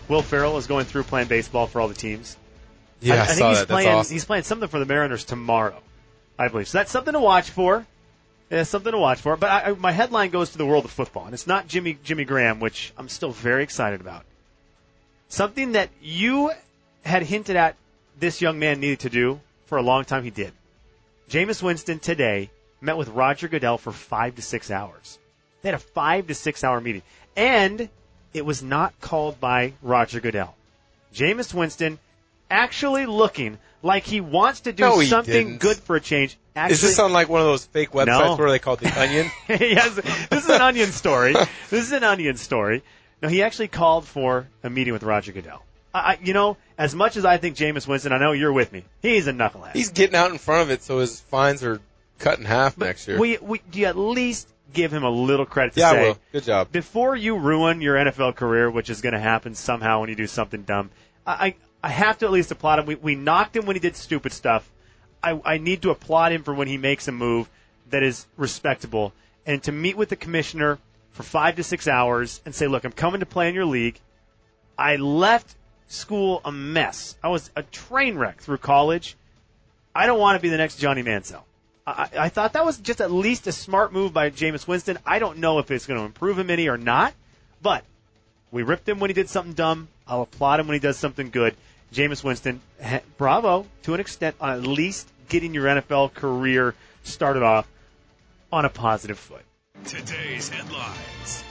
Will Ferrell is going through playing baseball for all the teams. Yeah, I think saw he's that. playing. That's awesome. He's playing something for the Mariners tomorrow, I believe. So that's something to watch for. Yeah, something to watch for. But my headline goes to the world of football, and it's not Jimmy Graham, which I'm still very excited about. Something that you had hinted at this young man needed to do for a long time, he did. Jameis Winston today met with Roger Goodell for 5 to 6 hours. They had a 5 to 6 hour meeting. And it was not called by Roger Goodell. Jameis Winston actually looking like he wants to do something good for a change. Actually, does this sound like one of those fake websites where they call it The Onion? Yes, this is an Onion story. No, he actually called for a meeting with Roger Goodell. As much as I think Jameis Winston, I know you're with me, he's a knucklehead. He's getting out in front of it so his fines are cut in half next year. Do you at least give him a little credit to say, I will. Good job. Before you ruin your NFL career, which is going to happen somehow when you do something dumb, I have to at least applaud him. We knocked him when he did stupid stuff. I need to applaud him for when he makes a move that is respectable. And to meet with the commissioner for 5 to 6 hours and say, look, I'm coming to play in your league. I left school a mess. I was a train wreck through college. I don't want to be the next Johnny Manziel. I thought that was just at least a smart move by Jameis Winston. I don't know if it's going to improve him any or not, but we ripped him when he did something dumb. I'll applaud him when he does something good. Jameis Winston, bravo to an extent on at least getting your NFL career started off on a positive foot. Today's headlines.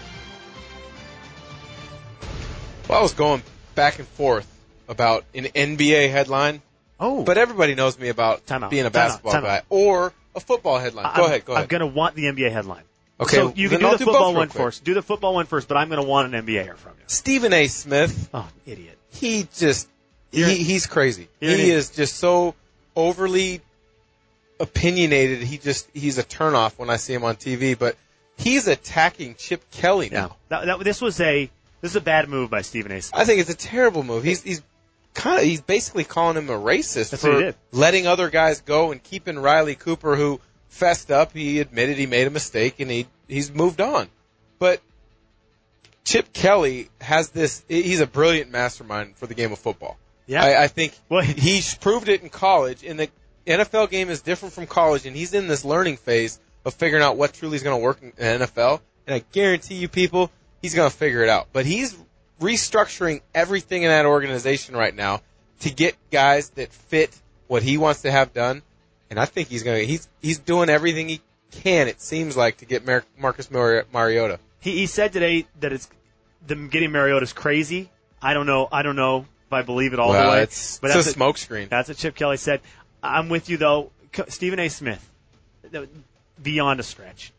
Well, I was going back and forth about an NBA headline. Oh. But everybody knows me about being a basketball guy or a football headline. Go ahead. I'm going to want the NBA headline. Okay. So you can do the football one first. Do the football one first, but I'm going to want an NBAer from you. Stephen A. Smith. Oh, idiot. He's crazy. He is just so overly opinionated. He's a turnoff when I see him on TV, but he's attacking Chip Kelly now. Yeah. This is a bad move by Stephen A. Smith. I think it's a terrible move. He's basically calling him a racist That's what he did. Letting other guys go and keeping Riley Cooper, who fessed up. He admitted he made a mistake and he's moved on. But Chip Kelly has this. He's a brilliant mastermind for the game of football. Yeah, I think he's proved it in college. And the NFL game is different from college, and he's in this learning phase of figuring out what truly is going to work in the NFL. And I guarantee you, people, he's going to figure it out. But he's restructuring everything in that organization right now to get guys that fit what he wants to have done. And I think he's doing everything he can, it seems like, to get Marcus Mariota. He said today that getting Mariota's crazy. I don't know if I believe it all the way. It's a smokescreen. That's what Chip Kelly said. I'm with you, though. Stephen A. Smith, beyond a stretch.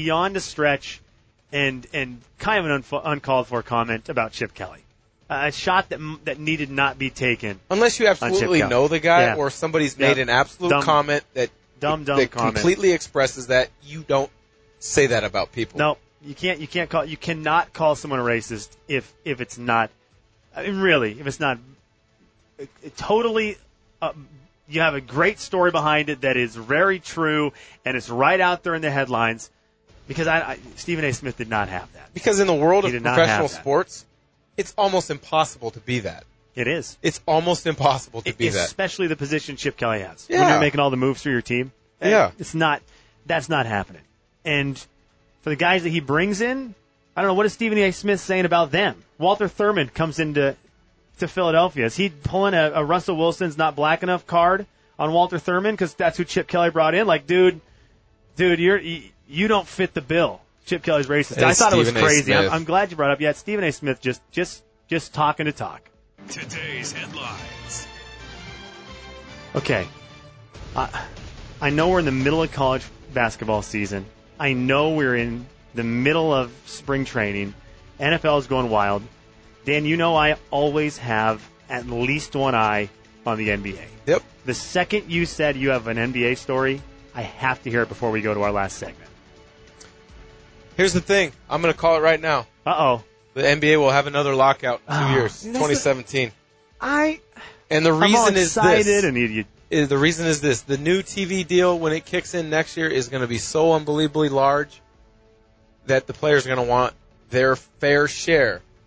And kind of an uncalled for comment about Chip Kelly. A shot that needed not be taken. Unless you absolutely know the guy or somebody's made an absolute comment that completely expresses that, you don't say that about people. No, you cannot call someone a racist if it's not, if it's not totally, you have a great story behind it that is very true and it's right out there in the headlines. Because Stephen A. Smith did not have that. Because in the world of professional sports, it's almost impossible to be that. It is. It's almost impossible to be that. Especially the position Chip Kelly has. Yeah. When you're making all the moves for your team. Yeah. That's not happening. And for the guys that he brings in, I don't know, what is Stephen A. Smith saying about them? Walter Thurman comes into Philadelphia. Is he pulling a Russell Wilson's not black enough card on Walter Thurman? Because that's who Chip Kelly brought in. Like, dude, you don't fit the bill. Chip Kelly's racist. I thought it was crazy. I'm glad you brought it up. Yeah, it's Stephen A. Smith just talking to talk. Today's headlines. Okay. I know we're in the middle of college basketball season. I know we're in the middle of spring training. NFL is going wild. Dan, I always have at least one eye on the NBA. Yep. The second you said you have an NBA story, I have to hear it before we go to our last segment. Here's the thing. I'm going to call it right now. Uh-oh. The NBA will have another lockout in 2 years, 2017. And the reason is this. And the reason is this. The new TV deal, when it kicks in next year, is going to be so unbelievably large that the players are going to want their fair share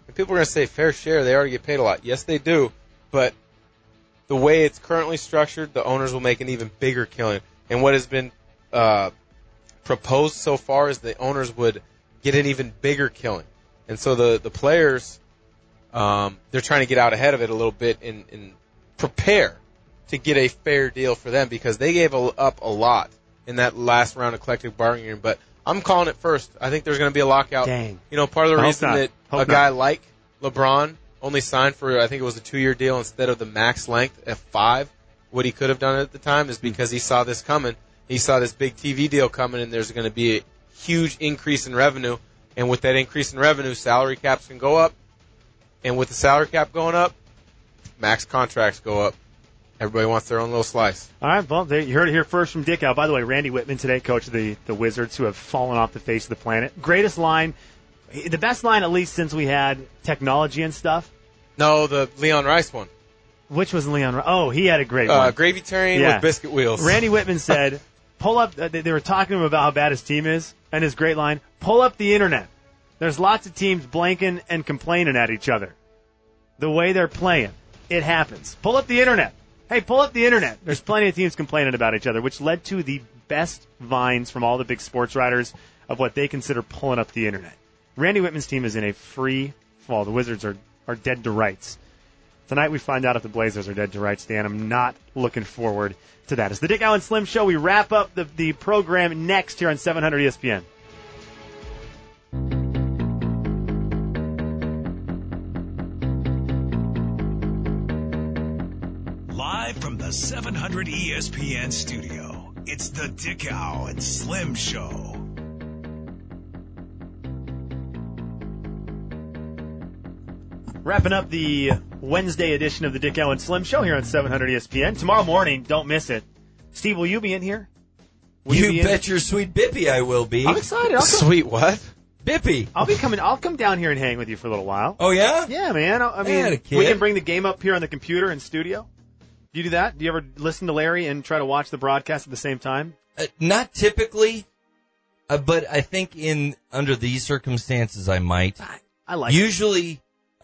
And people are going to say fair share. They already get paid a lot. Yes, they do. But the way it's currently structured, the owners will make an even bigger killing. And what has been proposed so far is the owners would get an even bigger killing. And so the players, they're trying to get out ahead of it a little bit and prepare to get a fair deal for them because they gave up a lot in that last round of collective bargaining. But I'm calling it first. I think there's going to be a lockout. Dang. You know, part of the reason that a guy like LeBron only signed for, I think it was a 2-year deal instead of the max length at 5, what he could have done at the time is because he saw this coming. He saw this big TV deal coming, and there's going to be a huge increase in revenue. And with that increase in revenue, salary caps can go up. And with the salary cap going up, max contracts go up. Everybody wants their own little slice. All right, well, you heard it here first from Dick Al. By the way, Randy Whitman today, coach of the Wizards, who have fallen off the face of the planet. Greatest line, the best line at least since we had technology and stuff. No, the Leon Rice one. Which was Leon Rice? Oh, he had a great one. Gravy train with biscuit wheels. Randy Whitman said, pull up, they were talking to him about how bad his team is, and his great line, pull up the internet. There's lots of teams blanking and complaining at each other. The way they're playing, it happens. Pull up the internet. Hey, pull up the internet. There's plenty of teams complaining about each other, which led to the best vines from all the big sports writers of what they consider pulling up the internet. Randy Whitman's team is in a free fall. The Wizards are dead to rights. Tonight we find out if the Blazers are dead to rights, Dan. I'm not looking forward to that. It's the Dick Allen Slim Show. We wrap up the program next here on 700 ESPN. Live from the 700 ESPN studio, it's the Dick Allen Slim Show. Wrapping up the Wednesday edition of the Dick Allen Slim Show here on 700 ESPN. Tomorrow morning, don't miss it. Steve, will you be in here? You bet your sweet Bippy I will be. I'm excited. Sweet what? Bippy. I'll come down here and hang with you for a little while. Oh, yeah? Yeah, man. I mean, we can bring the game up here on the computer in studio. Do you do that? Do you ever listen to Larry and try to watch the broadcast at the same time? Not typically, but I think under these circumstances I might. I like Usually,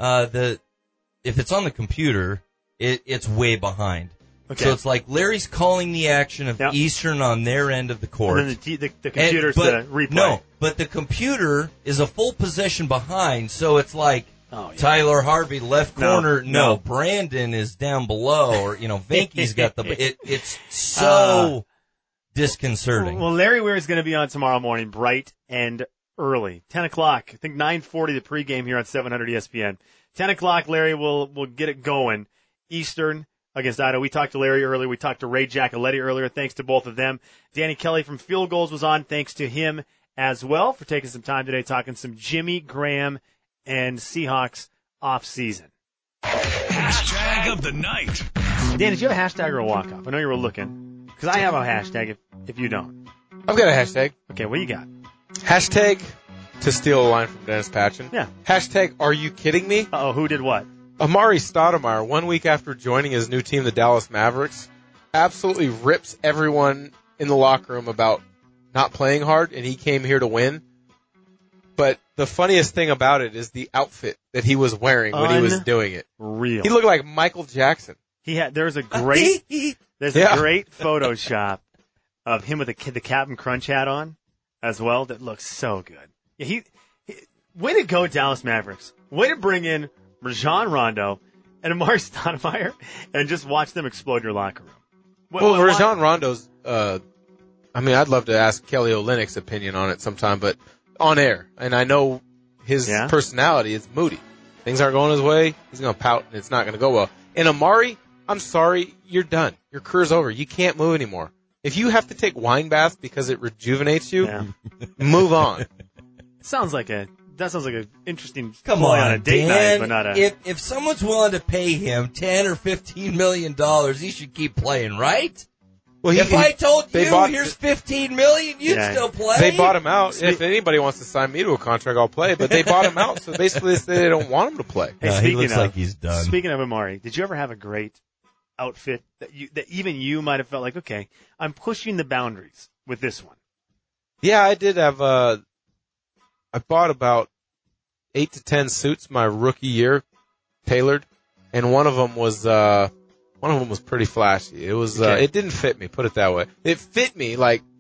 if it's on the computer, it's way behind. Okay. So it's like Larry's calling the action of Eastern on their end of the court. And then the computer's the replay. No, but the computer is a full possession behind, so it's like Tyler Harvey left corner. No, Brandon is down below, or Vinky's got the. It's so disconcerting. Well, Larry Weir is going to be on tomorrow morning, bright and early, 10 o'clock. I think 9:40 the pregame here on 700 ESPN. 10 o'clock, Larry will get it going. Eastern against Idaho. We talked to Larry earlier. We talked to Ray Giacoletti earlier. Thanks to both of them. Danny Kelly from Field Goals was on. Thanks to him as well for taking some time today talking some Jimmy Graham and Seahawks off season. Hashtag of the night. Dan, did you have a hashtag or a walk-off? I know you were looking. Because I have a hashtag if you don't. I've got a hashtag. Okay, what do you got? Hashtag, to steal a line from Dennis Patchen. Yeah. Hashtag, are you kidding me? Uh-oh, who did what? Amari Stoudemire, 1 week after joining his new team, the Dallas Mavericks, absolutely rips everyone in the locker room about not playing hard, and he came here to win. But the funniest thing about it is the outfit that he was wearing when he was doing it. Real. He looked like Michael Jackson. There's a great Photoshop of him with the Captain Crunch hat on as well that looks so good. Yeah, he way to go, Dallas Mavericks. Way to bring in Rajon Rondo and Amari Stoudemire and just watch them explode your locker room. Rajon Rondo's, I'd love to ask Kelly Olynyk's opinion on it sometime, but on air. And I know his personality is moody. Things aren't going his way. He's going to pout, and it's not going to go well. And Amari, I'm sorry, you're done. Your career's over. You can't move anymore. If you have to take wine baths because it rejuvenates you, move on. That sounds like an interesting Come on, on a date Dan, night, but not a. If someone's willing to pay him $10 or $15 million, he should keep playing, right? Well, if I told you here's $15 million, you'd still play. They bought him out. If anybody wants to sign me to a contract, I'll play. But they bought him out, so basically they say they don't want him to play. Hey, he looks like he's done. Speaking of Amari, did you ever have a great outfit that even you might have felt like, okay, I'm pushing the boundaries with this one? Yeah, I did have. I bought about 8 to 10 suits my rookie year, tailored, and one of them was pretty flashy. It was it didn't fit me, put it that way. It fit me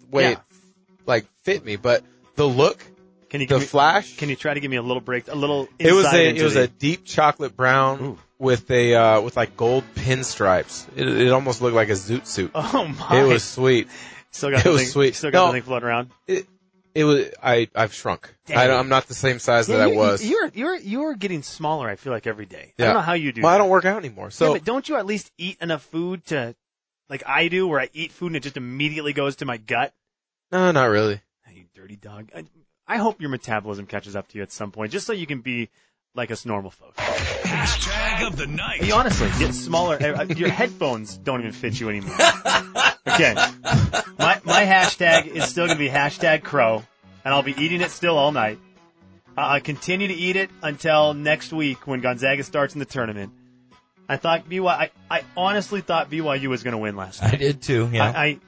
fit me, but the look, flash. Can you try to give me a little break, a little It insight? was a deep chocolate brown with with like gold pinstripes. It almost looked like a zoot suit. Oh my! It was sweet. Still got the thing floating around. It was. I've shrunk. I'm not the same size that I was. You're getting smaller. I feel like every day. Yeah. I don't know how you do. Well, that. I don't work out anymore. So, but don't you at least eat enough food to, like I do, where I eat food and it just immediately goes to my gut? No, not really. You dirty dog. I hope your metabolism catches up to you at some point, just so you can be like us normal folks. Hashtag of the night. Hey, honestly, get smaller. Your headphones don't even fit you anymore. Okay. My hashtag is still going to be hashtag Crow, and I'll be eating it still all night. I'll continue to eat it until next week when Gonzaga starts in the tournament. I honestly thought BYU was going to win last night. I did too, yeah.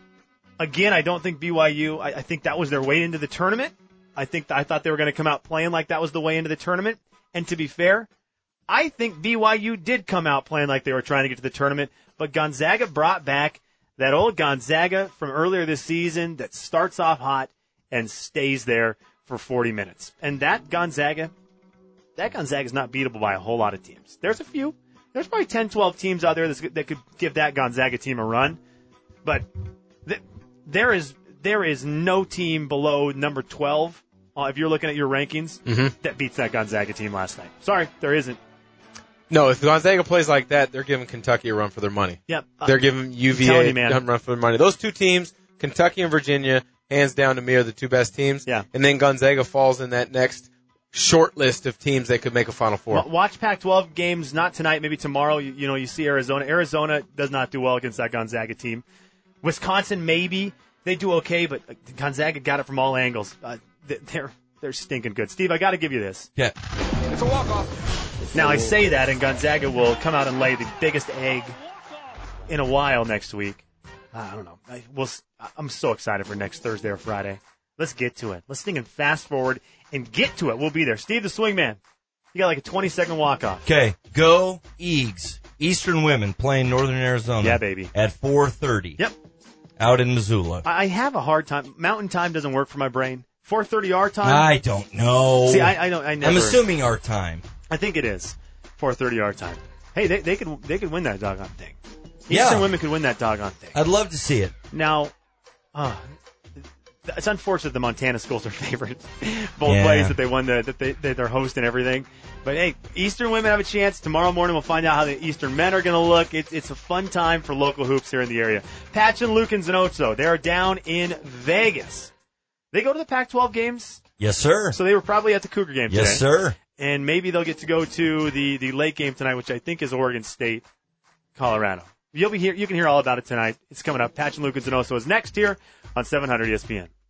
I don't think BYU, I think that was their way into the tournament. I thought they were going to come out playing like that was the way into the tournament. And to be fair, I think BYU did come out playing like they were trying to get to the tournament, but Gonzaga brought back that old Gonzaga from earlier this season that starts off hot and stays there for 40 minutes. And that Gonzaga is not beatable by a whole lot of teams. There's a few. There's probably 10, 12 teams out there that could give that Gonzaga team a run. But there is no team below number 12, if you're looking at your rankings, that beats that Gonzaga team last night. Sorry, there isn't. No, if Gonzaga plays like that, they're giving Kentucky a run for their money. Yep. They're giving UVA a run for their money. Those two teams, Kentucky and Virginia, hands down to me, are the two best teams. Yeah. And then Gonzaga falls in that next short list of teams that could make a Final Four. Watch Pac-12 games, not tonight, maybe tomorrow. You see Arizona. Arizona does not do well against that Gonzaga team. Wisconsin, maybe. They do okay, but Gonzaga got it from all angles. They're stinking good. Steve, I got to give you this. Yeah. It's a walk-off. Now, I say that, and Gonzaga will come out and lay the biggest egg in a while next week. I don't know. I'm so excited for next Thursday or Friday. Let's get to it. Let's think and fast forward and get to it. We'll be there. Steve the Swingman, you got like a 20-second walk-off. Okay, go Eags. Eastern women playing Northern Arizona. Yeah, baby. At 4:30. Yep. Out in Missoula. I have a hard time. Mountain time doesn't work for my brain. 4:30 our time? I don't know. See, I don't. I never. I'm assuming our time. I think it is 4:30 our time. Hey, they could win that doggone thing. Yeah. Eastern women could win that doggone thing. I'd love to see it. Now, it's unfortunate the Montana schools are favored. Both ways that they won that they're hosting everything. But hey, Eastern women have a chance. Tomorrow morning we'll find out how the Eastern men are going to look. It's a fun time for local hoops here in the area. Patch and Lukens and Ocho, they are down in Vegas. They go to the Pac-12 games? Yes, sir. So they were probably at the Cougar game today. Yes, sir. And maybe they'll get to go to the late game tonight, which I think is Oregon State, Colorado. You'll be here. You can hear all about it tonight. It's coming up. Patch and Lukens and Ocho is next here on 700 ESPN.